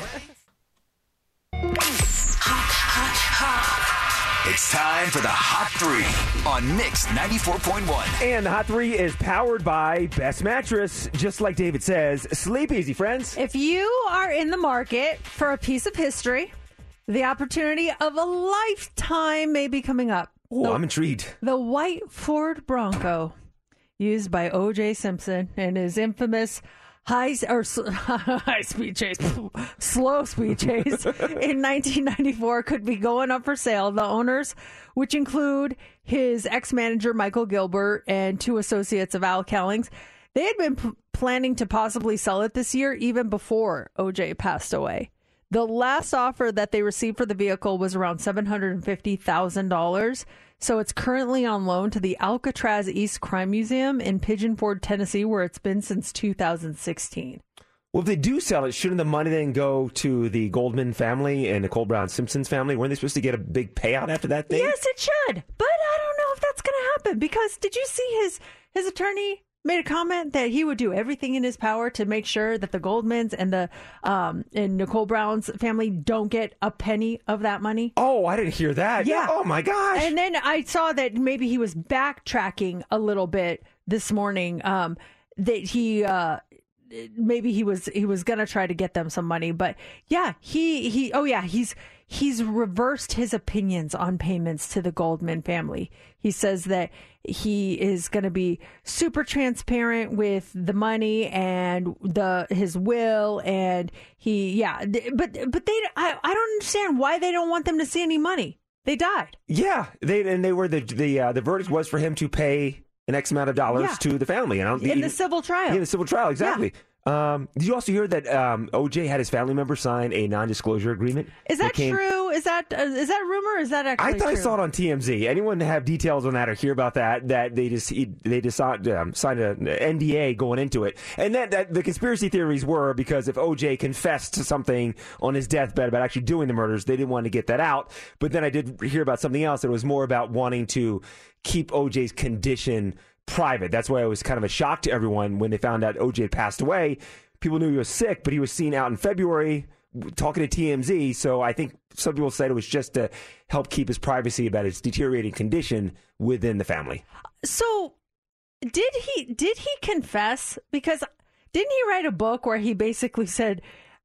it. It's time for the Hot Three on Mix ninety-four point one. And the Hot Three is powered by Best Mattress. Just like David says, sleep easy, friends. If you are in the market for a piece of history, the opportunity of a lifetime may be coming up. Oh, I'm intrigued. The white Ford Bronco, used by O J Simpson in his infamous high or high speed chase, slow speed chase in nineteen ninety-four, could be going up for sale. The owners, which include his ex-manager Michael Gilbert and two associates of Al Kellings, they had been p- planning to possibly sell it this year, even before O J passed away. The last offer that they received for the vehicle was around seven hundred fifty thousand dollars. So it's currently on loan to the Alcatraz East Crime Museum in Pigeon Forge, Tennessee, where it's been since two thousand sixteen. Well, if they do sell it, shouldn't the money then go to the Goldman family and Nicole Brown Simpson's family? Weren't they supposed to get a big payout after that thing? Yes, it should. But I don't know if that's going to happen, because did you see his his attorney made a comment that he would do everything in his power to make sure that the Goldmans and the um, and Nicole Brown's family don't get a penny of that money? Oh, I didn't hear that. Yeah. Oh, my gosh. And then I saw that maybe he was backtracking a little bit this morning. Um, that he uh, maybe he was he was gonna try to get them some money, but yeah, he he. Oh yeah, he's. He's reversed his opinions on payments to the Goldman family. He says that he is going to be super transparent with the money and the his will, and he yeah. But but they I, I don't understand why they don't want them to see any money. They died. Yeah, they and they were the the uh, the verdict was for him to pay an X amount of dollars Yeah. to the family, and I don't In think the civil trial. Yeah, in the civil trial, exactly. Um, did you also hear that um, O J had his family member sign a non-disclosure agreement? Is that came- true? Is that uh, is that rumor? Or is that actually I thought true? I saw it on T M Z. Anyone have details on that or hear about that? That they just he, they just signed, um, signed an N D A going into it, and that, that the conspiracy theories were because if O J confessed to something on his deathbed about actually doing the murders, they didn't want to get that out. But then I did hear about something else. It was more about wanting to keep O J's condition private. That's why it was kind of a shock to everyone when they found out O J had passed away. People knew he was sick, but he was seen out in February talking to T M Z. So I think some people said it was just to help keep his privacy about his deteriorating condition within the family. So did he did he confess? Because didn't he write a book where he basically said,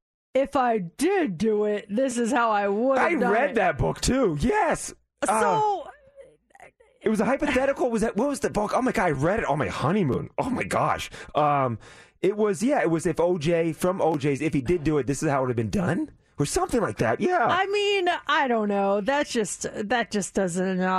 if I did do it, this is how I would have I done read it. that book too. Yes. So Uh, it was a hypothetical. Was that what was the book? Oh my god, I read it on my honeymoon. Oh my gosh. Um, it was yeah. It was if O J from O J's if he did do it, this is how it would have been done, or something like that. Yeah. I mean, I don't know. That's just that just does not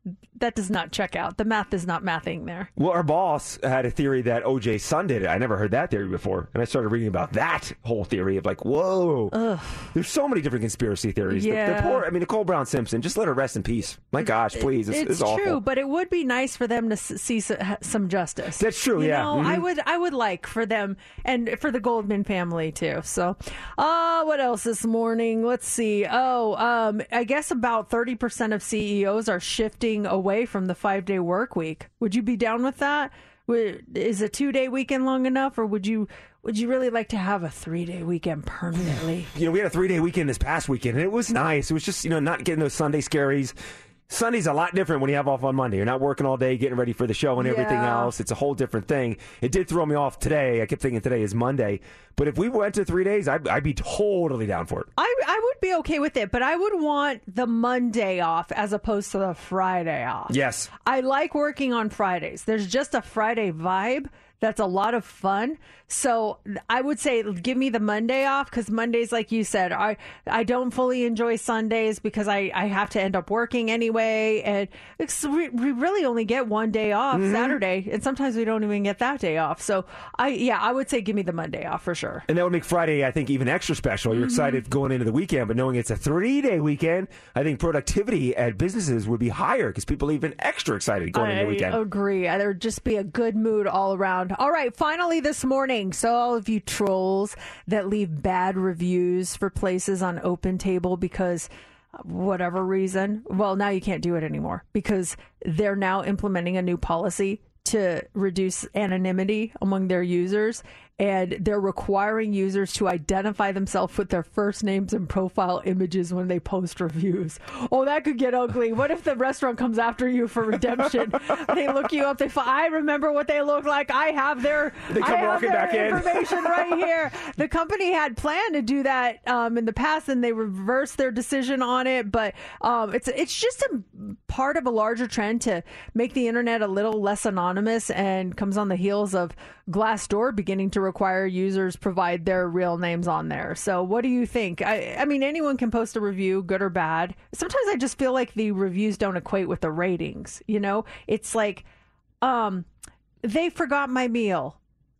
that does not check out. The math is not mathing there. Well, our boss had a theory that O J Son did it. I never heard that theory before. And I started reading about that whole theory of like, whoa. Ugh. There's so many different conspiracy theories. The- The, Yeah. poor, I mean, Nicole Brown Simpson, just let her rest in peace. My gosh, please. It's, It's, it's awful. true, but it would be nice for them to s- see s- some justice. That's true, You yeah. know, I Mhm. would, I would like for them and for the Goldman family too. So, uh, what else this morning? Let's see. Oh, um, I guess about thirty percent of C E Os are shifting away from the five day work week. Would you be down with that? Would- Is a two day weekend long enough, or would you? Would you really like to have a three day weekend permanently? You know, we had a three-day weekend this past weekend, and it was nice. It was just, you know, not getting those Sunday scaries. Sunday's a lot different when you have off on Monday. You're not working all day, getting ready for the show and everything Yeah. else. It's a whole different thing. It did throw me off today. I kept thinking today is Monday. But if we went to three days, I'd, I'd be totally down for it. I, I would be okay with it, but I would want the Monday off as opposed to the Friday off. Yes. I like working on Fridays. There's just a Friday vibe that's a lot of fun. So I would say give me the Monday off, because Mondays, like you said, I I don't fully enjoy Sundays because I, I have to end up working anyway. And it's, we, we really only get one day off, Mhm. Saturday, and sometimes we don't even get that day off. So I yeah, I would say give me the Monday off for sure. And that would make Friday, I think, even extra special. You're Mhm. excited going into the weekend, but knowing it's a three-day weekend, I think productivity at businesses would be higher because people are even extra excited going into the weekend. I agree. There would just be a good mood all around. All right, finally this morning. So all of you trolls that leave bad reviews for places on OpenTable because whatever reason, well, now you can't do it anymore because they're now implementing a new policy to reduce anonymity among their users, and they're requiring users to identify themselves with their first names and profile images when they post reviews. Oh, that could get ugly. What if the restaurant comes after you for redemption? They look you up. They fi- I remember what they look like. I have their, They come I have walking their back in. information right here. The company had planned to do that um, in the past, and they reversed their decision on it. But um, it's it's just a part of a larger trend to make the internet a little less anonymous, and comes on the heels of Glassdoor beginning to require users provide their real names on there. So what do you think? I, I mean, anyone can post a review, good or bad. Sometimes I just feel like the reviews don't equate with the ratings. You know, it's like, um, they forgot my meal,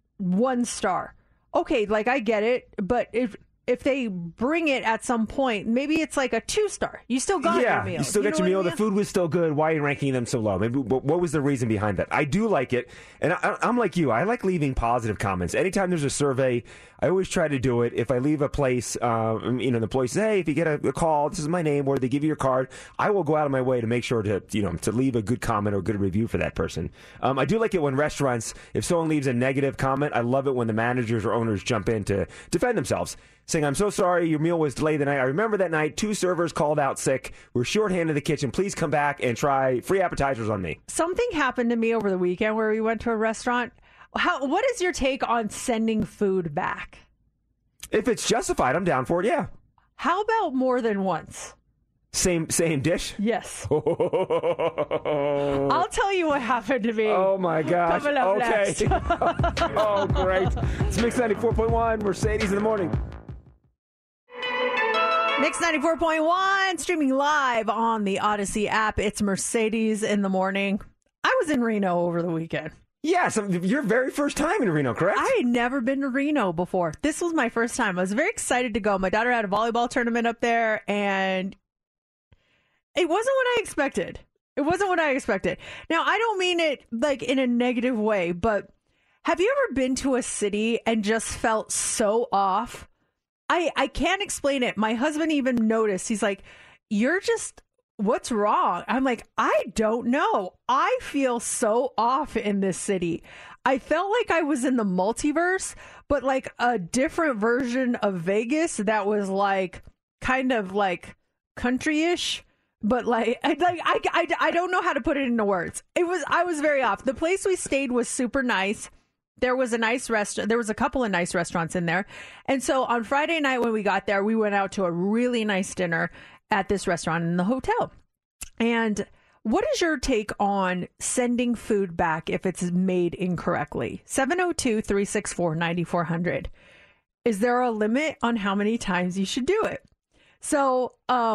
one star. Okay, like I get it, but if if they bring it at some point, maybe it's like a two star. You still got yeah, your meal. you still You get know your what meal. I The food was still good. Why are you ranking them so low? Maybe what, what was the reason behind that? I do like it, and I, I'm like you. I like leaving positive comments. Anytime there's a survey, I always try to do it. If I leave a place, uh, you know, the employee says, "Hey, if you get a, a call, this is my name," or they give you your card, I will go out of my way to make sure to, you know, to leave a good comment or a good review for that person. Um, I do like it when restaurants, if someone leaves a negative comment, I love it when the managers or owners jump in to defend themselves, saying, "I'm so sorry, your meal was delayed the night. I remember that night, two servers called out sick. We're shorthanded in the kitchen. Please come back and try free appetizers on me." Something happened to me over the weekend where we went to a restaurant. How? What is your take on sending food back? If it's justified, I'm down for it, yeah. How about more than once? Same same dish? Yes. Oh, I'll tell you what happened to me. oh my gosh. Coming up Okay. next. Oh, great. It's Mix ninety-four point one, Mercedes in the morning. Mix ninety-four point one, streaming live on the Odyssey app. It's Mercedes in the morning. I was in Reno over the weekend. Yeah, so your very first time in Reno, correct? I had never been to Reno before. This was my first time. I was very excited to go. My daughter had a volleyball tournament up there, and it wasn't what I expected. It wasn't what I expected. Now, I don't mean it like in a negative way, but have you ever been to a city and just felt so off? I, I can't explain it. My husband even noticed. He's like, "You're just... what's wrong?" I'm like, I don't know. I feel so off in this city. I felt like I was in the multiverse, but like a different version of Vegas that was like kind of like country-ish, but like I, like I, I, I don't know how to put it into words. It was I was very off. The place we stayed was super nice. There was a nice restaurant. There was a couple of nice restaurants in there. And so on Friday night when we got there, we went out to a really nice dinner at this restaurant in the hotel. And what is your take on sending food back if it's made incorrectly? seven oh two, three six four, nine four hundred. Is there a limit on how many times you should do it? So um,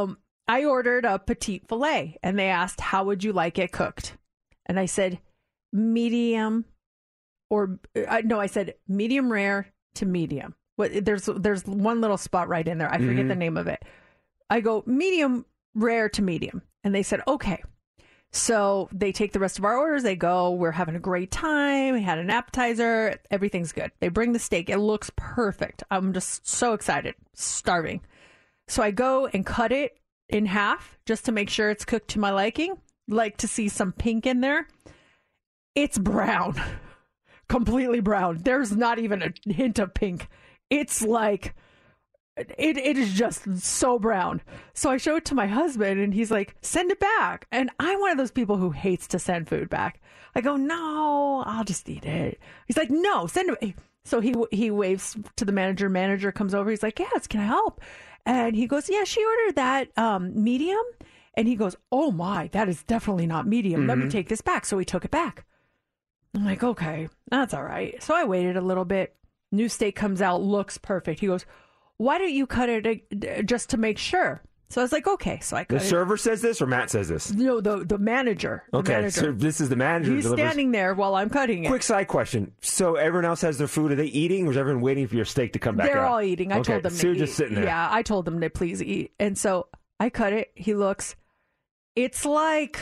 I ordered a petite filet, and they asked, how would you like it cooked? And I said, medium, or uh, no, I said medium rare to medium. What, there's there's one little spot right in there. I forget Mhm. the name of it. I go medium rare to medium, and they said, okay. So they take the rest of our orders. They go, we're having a great time. We had an appetizer. Everything's good. They bring the steak. It looks perfect. I'm just so excited, starving. So I go and cut it in half just to make sure it's cooked to my liking. Like to see some pink in there. It's brown, completely brown. There's not even a hint of pink. It's like, it it is just so brown. So I show it to my husband, and he's like, send it back. And I'm one of those people who hates to send food back. I go, no, I'll just eat it. He's like, no, send it. So he he waves to the manager. Manager comes over. He's like, yes, can I help? And he goes, yeah, she ordered that um, medium. And he goes, oh my, that is definitely not medium. Let me Mhm. take this back. So he took it back. I'm like, okay, that's all right. So I waited a little bit. New steak comes out, looks perfect. He goes, why don't you cut it uh, just to make sure? So I was like, okay. So I cut The it. server says this, or Matt says this? No, the the manager. The Okay, manager. so this is the manager. who He's delivers. standing there while I'm cutting it. Quick side question. So everyone else has their food. Are they eating, or is everyone waiting for your steak to come back They're out? all eating. I Okay, told them so to you're eat. just sitting there. Yeah, I told them to please eat. And so I cut it. He looks. It's like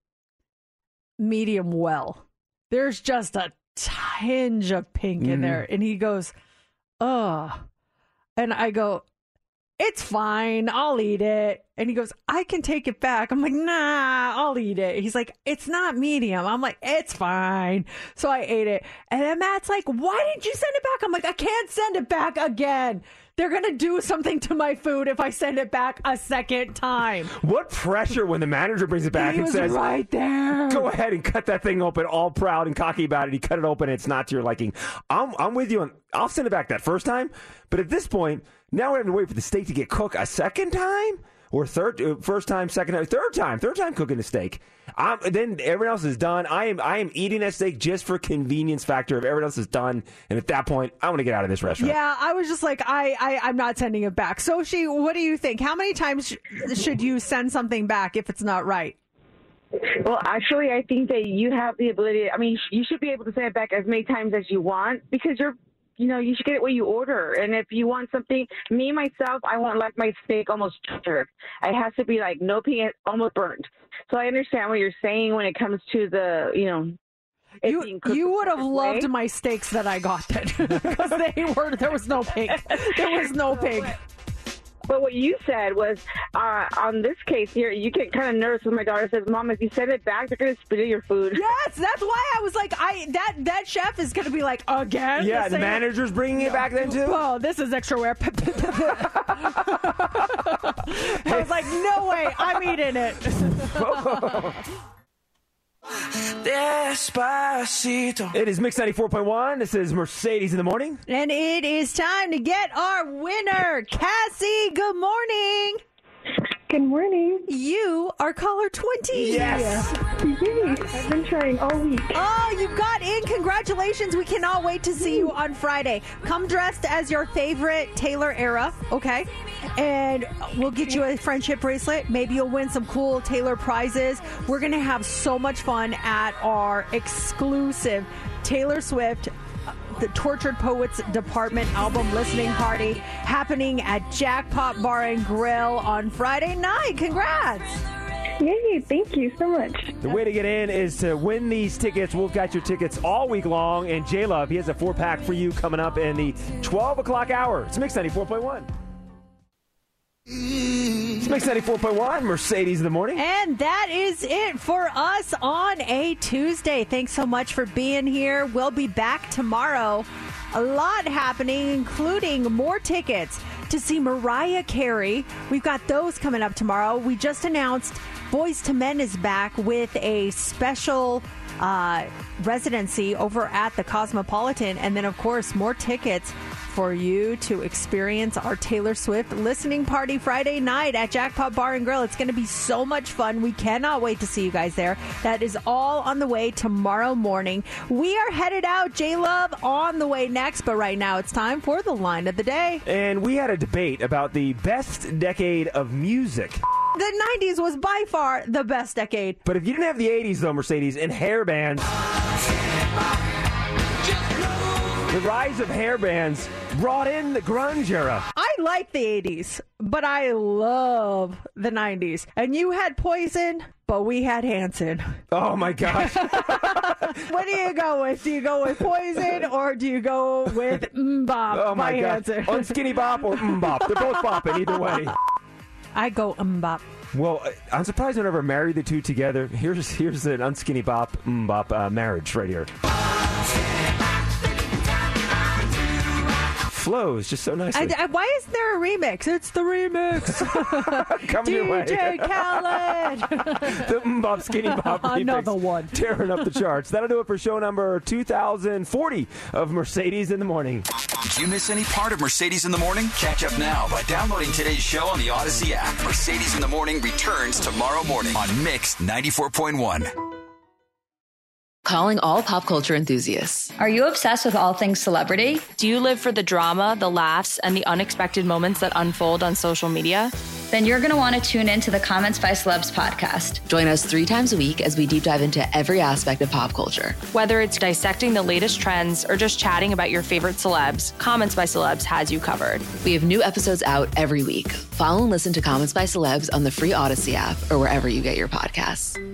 medium well. There's just a tinge of pink in Mhm. there. And he goes, ugh. And I go, it's fine. I'll eat it. And he goes, I can take it back. I'm like, nah, I'll eat it. He's like, it's not medium. I'm like, it's fine. So I ate it. And then Matt's like, why didn't you send it back? I'm like, I can't send it back again. They're going to do something to my food if I send it back a second time. What pressure when the manager brings it back He and was says, right there. Go ahead and cut that thing open, all proud and cocky about it. He cut it open, and it's not to your liking. I'm, I'm with you on, I'll send it back that first time. But at this point, now we're having to wait for the steak to get cooked a second time? Or third, uh, first time, second time, third time, third time cooking the steak. Um, then everyone else is done. I am, I am eating that steak just for convenience factor. If everyone else is done, and at that point, I want to get out of this restaurant. Yeah, I was just like, I, I, I'm not sending it back. Soshi, what do you think? How many times sh- should you send something back if it's not right? Well, actually, I think that you have the ability. I mean, you should be able to send it back as many times as you want because you're, you know, you should get it what you order. And if you want something, me myself, I want like my steak almost charred. It has to be like no pink, almost burnt. So I understand what you're saying when it comes to the, you know. it You being cooked you the would have perfect loved way. my steaks that I got then because they were there was no pig. There was no pig. But what you said was, uh, on this case here, you get kind of nervous when my daughter says, Mom, if you send it back, they're going to spit in your food. Yes, that's why I was like, I that that chef is going to be like, again? Yeah, the same- manager's bringing it back then, too? Oh, this is extra wear. I was like, no way, I'm eating it. Despacito. It is Mix ninety-four point one. This is Mercedes in the Morning. And it is time to get our winner. Cassie, good morning. Good morning. You are caller twenty. Yes. Yay. I've been trying all week. Oh, you got in. Congratulations. We cannot wait to see you on Friday. Come dressed as your favorite Taylor era, okay? And we'll get you a friendship bracelet. Maybe you'll win some cool Taylor prizes. We're going to have so much fun at our exclusive Taylor Swift the Tortured Poets Department album listening party happening at Jackpot Bar and Grill on Friday night. Congrats! Yay, thank you so much. The way to get in is to win these tickets. We've got your tickets all week long. And J-Love, he has a four-pack for you coming up in the twelve o'clock hour. It's Mix ninety-four point one. It's Mix ninety-four point one, Mercedes in the Morning. And that is it for us on a Tuesday. Thanks so much for being here. We'll be back tomorrow. A lot happening, including more tickets to see Mariah Carey. We've got those coming up tomorrow. We just announced Boys to Men is back with a special uh, residency over at the Cosmopolitan. And then, of course, more tickets for you to experience our Taylor Swift listening party Friday night at Jackpot Bar and Grill. It's going to be so much fun. We cannot wait to see you guys there. That is all on the way tomorrow morning. We are headed out. J-Love on the way next, but right now it's time for the line of the day. And we had a debate about the best decade of music. The nineties was by far the best decade. But if you didn't have the eighties, though, Mercedes, and hair bands, the rise of hair bands brought in the grunge era. I like the eighties, but I love the nineties. And you had Poison, but we had Hanson. Oh, my gosh. What do you go with? Do you go with Poison or do you go with Mbop Oh, my by gosh. Hanson? Unskinny Bop or Mbop. They're both bopping either way. I go Mbop. Well, I'm surprised I never married the two together. Here's here's an Unskinny Bop, Mbop uh, marriage right here. Flows just so nicely. I, I, why isn't there a remix? It's the remix. Coming your way. D J Khaled. The Mbop Skinny Bop remix. Another one. Tearing up the charts. That'll do it for show number two thousand forty of Mercedes in the Morning. Did you miss any part of Mercedes in the Morning? Catch up now by downloading today's show on the Odyssey app. Mercedes in the Morning returns tomorrow morning on Mix ninety-four point one. Calling all pop culture enthusiasts. Are you obsessed with all things celebrity? Do you live for the drama, the laughs, and the unexpected moments that unfold on social media? Then you're going to want to tune in to the Comments by Celebs podcast. Join us three times a week as we deep dive into every aspect of pop culture. Whether it's dissecting the latest trends or just chatting about your favorite celebs, Comments by Celebs has you covered. We have new episodes out every week. Follow and listen to Comments by Celebs on the free Odyssey app or wherever you get your podcasts.